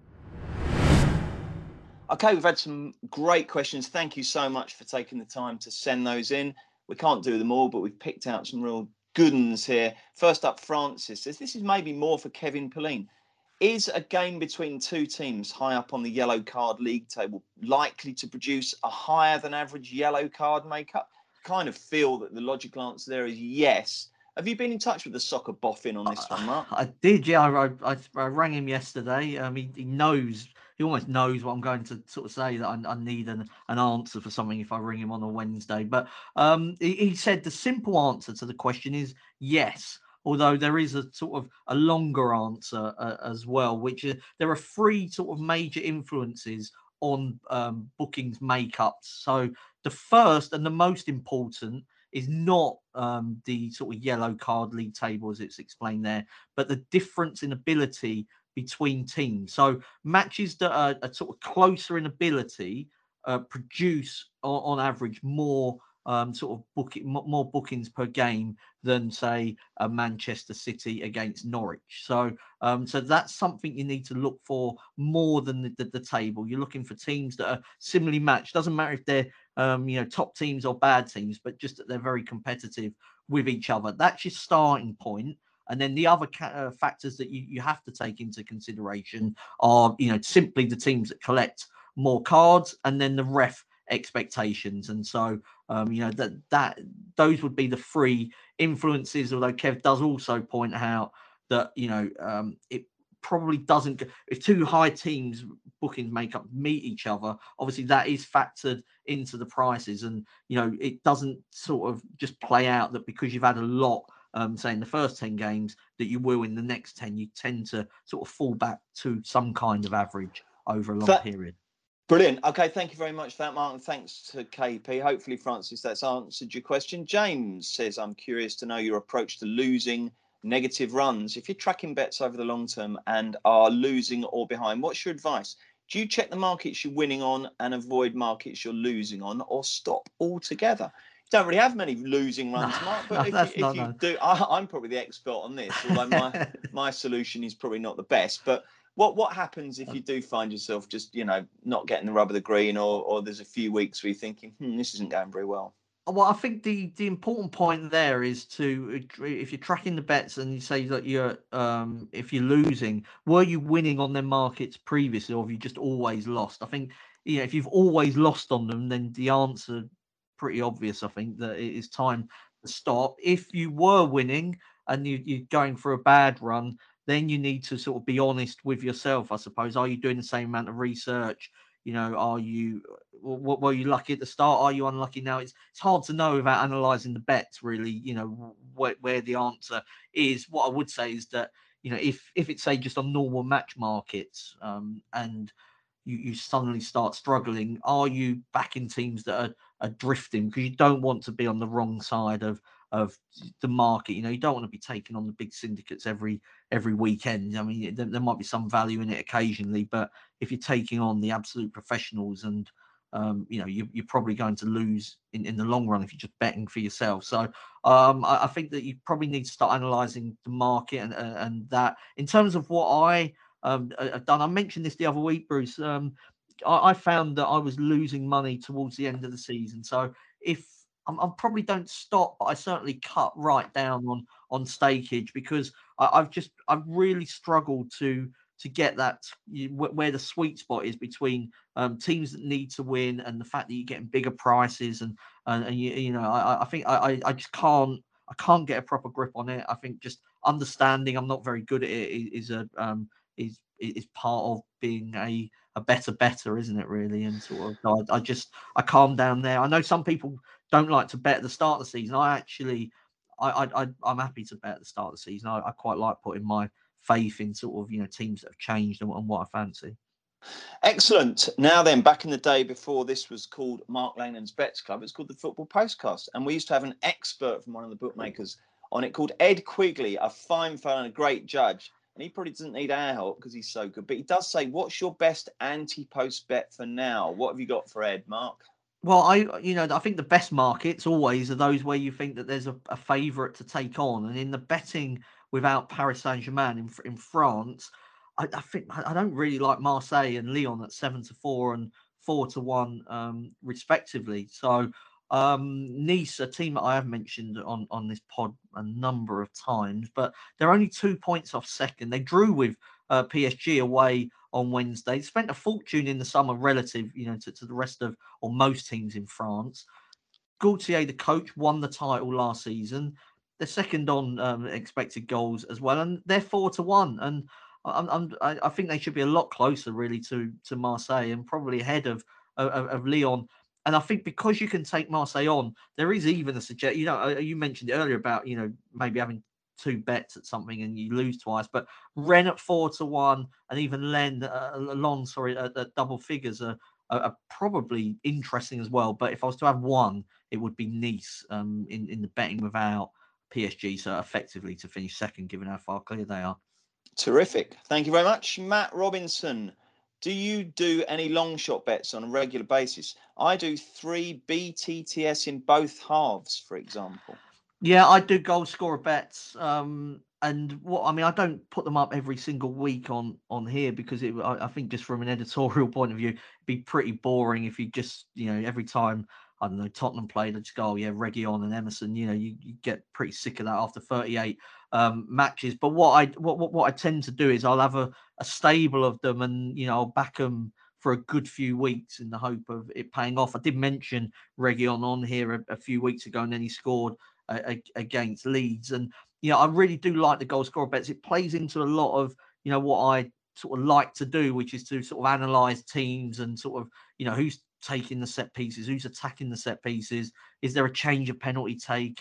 Okay, we've had some great questions. Thank you so much for taking the time to send those in. We can't do them all, but we've picked out some real good ones here. First up, Francis says, this is maybe more for Kevin Pauline. Is a game between two teams high up on the yellow card league table likely to produce a higher than average yellow card makeup? Kind of feel that the logical answer there is yes. Have you been in touch with the soccer boffin on this one, Mark? I did, yeah. I, I, I rang him yesterday. Um, he, he knows, he almost knows what I'm going to sort of say, that I, I need an, an answer for something if I ring him on a Wednesday. But um, he, he said the simple answer to the question is yes. Although there is a sort of a longer answer uh, as well, which is, there are three sort of major influences on um, bookings makeups. So the first and the most important is not um, the sort of yellow card league table as it's explained there, but the difference in ability between teams. So matches that are, are sort of closer in ability uh, produce on, on average more um, sort of booking, more bookings per game than, say, a Manchester City against Norwich. So um, so that's something you need to look for more than the, the, the table. You're looking for teams that are similarly matched. Doesn't matter if they're Um, you know, top teams or bad teams, but just that they're very competitive with each other. That's your starting point. And then the other ca- uh, factors that you, you have to take into consideration are, you know, simply the teams that collect more cards, and then the ref expectations. And so, um, you know, that that those would be the three influences. Although Kev does also point out that, you know, um, it probably doesn't go, if two high teams bookings makeup meet each other, obviously that is factored into the prices, and you know it doesn't sort of just play out that because you've had a lot um, say in the first ten games, that you will in the next ten. You tend to sort of fall back to some kind of average over a long That, period. Brilliant. Okay, thank you very much for that, Mark, and thanks to K P. Hopefully, Francis, that's answered your question. James says, I'm curious to know your approach to losing negative runs. If you're tracking bets over the long term and are losing or behind, what's your advice? Do you check the markets you're winning on and avoid markets you're losing on, or stop altogether? You don't really have many losing runs, No, Mark, but no, if, that's you, if not, you no. do, I, I'm probably the expert on this, although my, my solution is probably not the best. But What what happens if you do find yourself just, you know, not getting the rub of the green, or or there's a few weeks where you're thinking, hmm, this isn't going very well? Well, I think the the important point there is to, if you're tracking the bets and you say that you're um if you're losing, were you winning on their markets previously, or have you just always lost? I think, you know, if you've always lost on them, then the answer pretty obvious. I think that it is time to stop. If you were winning and you, you're going for a bad run, then you need to sort of be honest with yourself, I suppose. Are you doing the same amount of research? You know, are you, w- were you lucky at the start? Are you unlucky now? It's it's hard to know without analysing the bets, really, you know, where, where the answer is. What I would say is that, you know, if, if it's, say, just on normal match markets, um, and you, you suddenly start struggling, are you backing teams that are, are drifting? Because you don't want to be on the wrong side of of the market. You know, you don't want to be taking on the big syndicates every every weekend. I mean, there, there might be some value in it occasionally, but if you're taking on the absolute professionals, and um, you know, you, you're probably going to lose in, in the long run if you're just betting for yourself. So um, I, I think that you probably need to start analysing the market, and, and and that. In terms of what I um, have done, I mentioned this the other week, Bruce. Um, I, I found that I was losing money towards the end of the season. So if I'm, I probably don't stop, but I certainly cut right down on on stakeage, because I, I've just I've really struggled to to get that, you, where the sweet spot is between um, teams that need to win and the fact that you're getting bigger prices, and and, and you, you know I, I think I, I just can't I can't get a proper grip on it. I think just understanding I'm not very good at it is a um, is is part of being a a better better, isn't it, really? And sort of I, I just I calm down there. I know some people don't like to bet at the start of the season. I actually I, I I'm happy to bet at the start of the season. I, I quite like putting my faith in sort of, you know, teams that have changed, and, and what I fancy. Excellent. Now then, back in the day before this was called Mark Langdon's Bets Club, it's called the Football Postcast, and we used to have an expert from one of the bookmakers on it called Ed Quigley, a fine fellow and a great judge. And he probably doesn't need our help because he's so good, but he does say, what's your best anti-post bet for now? What have you got for Ed, Mark? Well, I, you know, I think the best markets always are those where you think that there's a, a favourite to take on. And in the betting without Paris Saint-Germain in in France, I, I think I don't really like Marseille and Lyon at seven to four and four to one, um, respectively. So um, Nice, a team that I have mentioned on on this pod a number of times, but they're only two points off second. They drew with uh, P S G away on Wednesday. They spent a fortune in the summer relative, you know, to, to the rest of, or most teams in France. Gaultier, the coach, won the title last season. They're second on um, expected goals as well, and they're four to one. And I'm, I'm, I think they should be a lot closer, really, to to Marseille, and probably ahead of of, of Lyon. And I think because you can take Marseille on, there is even a suggestion. You know, you mentioned it earlier about, you know, maybe having two bets at something and you lose twice, but Rennes at four to one, and even Len, uh, Lon, sorry, at, at double figures are, are, are probably interesting as well. But if I was to have one, it would be Nice um, in in the betting without P S G, so effectively to finish second, given how far clear they are. Terrific. Thank you very much, Matt Robinson. Do you do any long shot bets on a regular basis? I do three B T T S in both halves, for example. Yeah, I do goal scorer bets, um, and what I mean, I don't put them up every single week on on here, because it, I, I think just from an editorial point of view, it'd be pretty boring if you just, you know, every time, I don't know, Tottenham played, I just go, oh yeah, Reguilon and Emerson. You know, you, you get pretty sick of that after thirty-eight um, matches. But what I what, what what I tend to do is I'll have a, a stable of them, and you know, I'll back them for a good few weeks in the hope of it paying off. I did mention Reguilon on here a, a few weeks ago, and then he scored against Leeds. And you know, I really do like the goal scorer bets. It plays into a lot of, you know, what I sort of like to do, which is to sort of analyze teams and sort of, you know, who's taking the set pieces, who's attacking the set pieces, is there a change of penalty taker,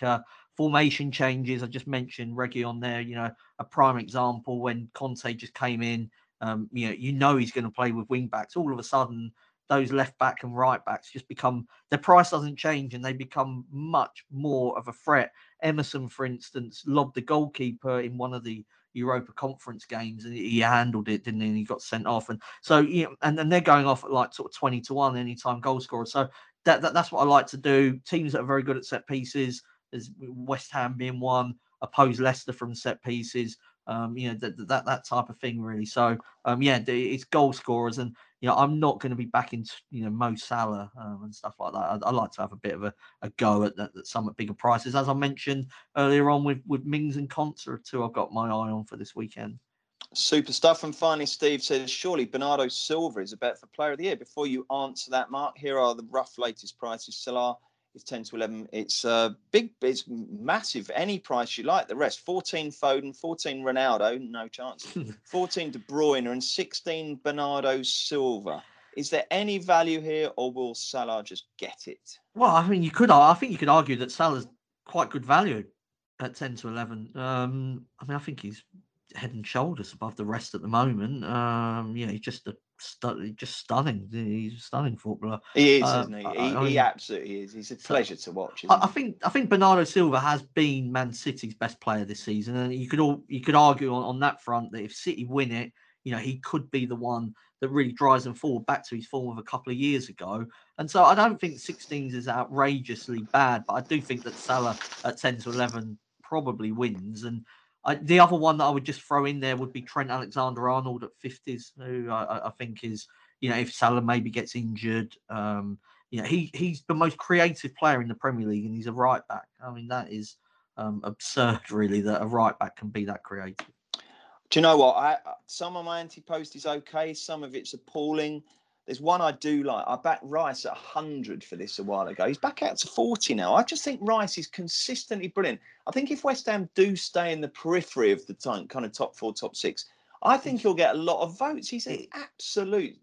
formation changes. I just mentioned Reguilon there, you know, a prime example when Conte just came in. Um, you know, you know he's going to play with wing backs. All of a sudden, those left back and right backs just become, their price doesn't change and they become much more of a threat. Emerson, for instance, lobbed the goalkeeper in one of the Europa Conference games and he handled it, didn't he? And he got sent off. And so, you know, and then they're going off at like sort of twenty to one anytime goal scorer. So that, that that's what I like to do. Teams that are very good at set pieces, there's West Ham being one, oppose Leicester from set pieces. Um, you know, that, that that type of thing, really. So, um, yeah, it's goal scorers, and you know, I'm not going to be back into you know Mo Salah um, and stuff like that. I, I like to have a bit of a, a go at, at, at some at bigger prices, as I mentioned earlier on with with Mings and Konsa, too. I've got my eye on for this weekend. Super stuff. And finally, Steve says, surely Bernardo Silva is a bet for Player of the Year. Before you answer that, Mark, here are the rough latest prices. Salah is ten to eleven. It's uh, big, it's massive. Any price you like. The rest, fourteen Foden, fourteen Ronaldo, no chance. fourteen De Bruyne and sixteen Bernardo Silva. Is there any value here, or will Salah just get it? Well, I mean, you could. I think you could argue that Salah's quite good value at ten to eleven. Um, I mean, I think he's head and shoulders above the rest at the moment. Um, yeah, he's just a stu- just stunning. He's a stunning footballer. He is, uh, isn't he? I, He, I mean, he absolutely is. He's a pleasure so, to watch. I, I think I think Bernardo Silva has been Man City's best player this season, and you could all you could argue on, on that front that if City win it, you know, he could be the one that really drives them forward back to his form of a couple of years ago. And so I don't think sixteens is outrageously bad, but I do think that Salah at ten to eleven probably wins. And I, the other one that I would just throw in there would be Trent Alexander-Arnold at fifties, who I, I think is, you know, if Salah maybe gets injured, um, you know, he he's the most creative player in the Premier League, and he's a right back. I mean, that is um, absurd, really, that a right back can be that creative. Do you know what? I some of my anti-post is okay. Some of it's appalling. There's one I do like. I backed Rice at one hundred for this a while ago. He's back out to forty now. I just think Rice is consistently brilliant. I think if West Ham do stay in the periphery of the time, kind of top four, top six, I think he'll get a lot of votes. He's an absolute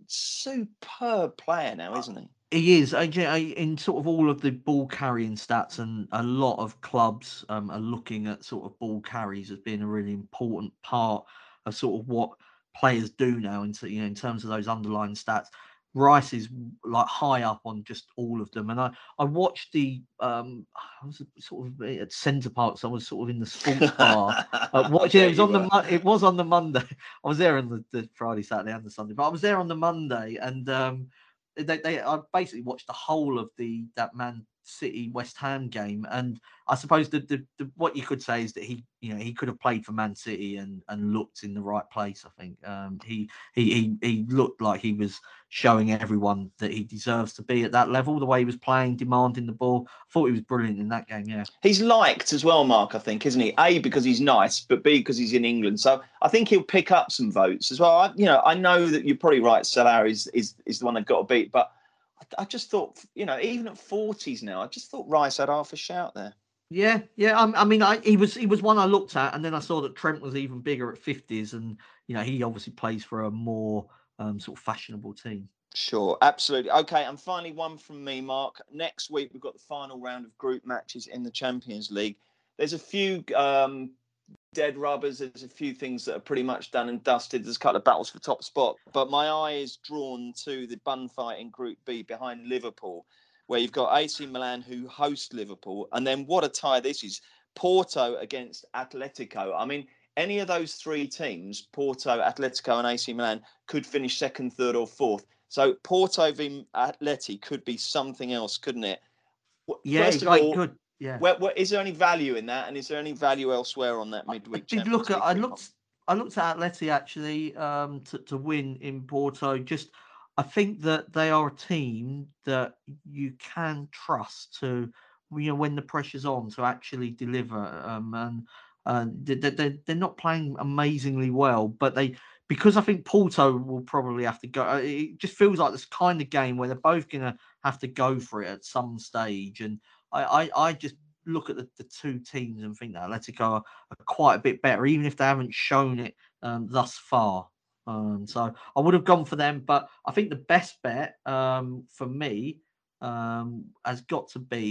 superb player now, isn't he? He is. In sort of all of the ball carrying stats, and a lot of clubs um, are looking at sort of ball carries as being a really important part of sort of what players do now in, you know, in terms of those underlying stats. Rice is like high up on just all of them. And I, I watched the, um, I was sort of at Centre Parks. I was sort of in the sports bar. uh, watching, it was on the, it was on the Monday. I was there on the, the Friday, Saturday and the Sunday, but I was there on the Monday, and um, they, they, I basically watched the whole of the, that Man City West Ham game. And I suppose the, the, the what you could say is that he, you know, he could have played for Man City and, and looked in the right place. I think um, he, he, he, he looked like he was showing everyone that he deserves to be at that level, the way he was playing, demanding the ball. I thought he was brilliant in that game, yeah. He's liked as well, Mark, I think, isn't he? A, because he's nice, but B, because he's in England. So I think he'll pick up some votes as well. I, you know, I know that you're probably right, Salah is, is, is the one they've got to beat, but I, I just thought, you know, even at forties now, I just thought Rice had half a shout there. Yeah, yeah. I, I mean, I, he was he was one I looked at, and then I saw that Trent was even bigger at fifties, and you know, he obviously plays for a more um, sort of fashionable team. Sure, absolutely. Okay, and finally, one from me, Mark. Next week we've got the final round of group matches in the Champions League. There's a few um, dead rubbers. There's a few things that are pretty much done and dusted. There's a couple of battles for top spot, but my eye is drawn to the bun fight in Group B behind Liverpool, where you've got A C Milan who host Liverpool. And then what a tie this is. Porto against Atletico. I mean, any of those three teams, Porto, Atletico and A C Milan, could finish second, third or fourth. So Porto v Atleti could be something else, couldn't it? Yeah, First of like, all, good. Yeah. Where, where, is there any value in that? And is there any value elsewhere on that midweek? I did look at, I looked, I looked at Atleti actually um, to, to win in Porto. Just, I think that they are a team that you can trust to, you know, when the pressure's on, to actually deliver. Um, and uh, they, they, they're not playing amazingly well, but they, because I think Porto will probably have to go. It just feels like this kind of game where they're both going to have to go for it at some stage. And I, I, I just look at the, the two teams and think that Atletico are, are quite a bit better, even if they haven't shown it um, thus far. Um, so I would have gone for them, but I think the best bet um, for me um, has got to be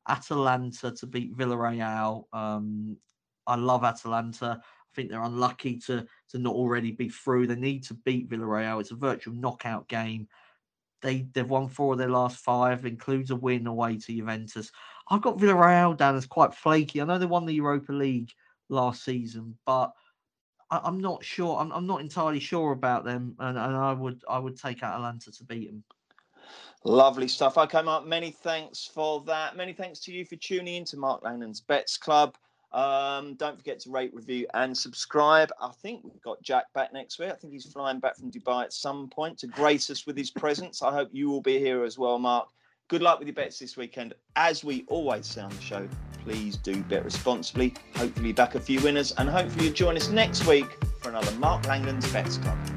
Atalanta to beat Villarreal. Um, I love Atalanta. I think they're unlucky to to not already be through. They need to beat Villarreal. It's a virtual knockout game. They they've won four of their last five, includes a win away to Juventus. I've got Villarreal down as quite flaky. I know they won the Europa League last season, but I, I'm not sure. I'm, I'm not entirely sure about them, and, and I would I would take Atalanta to beat them. Lovely stuff. Okay, Mark, many thanks for that. Many thanks to you for tuning in to Mark Langdon's Bets Club. Um, don't forget to rate, review and subscribe. I think we've got Jack back next week. I think he's flying back from Dubai at some point to grace us with his presence. I hope you will be here as well, Mark. Good luck with your bets this weekend. As we always say on the show, please do bet responsibly. Hopefully back a few winners, and hopefully you'll join us next week for another Mark Langdon's Bets Club.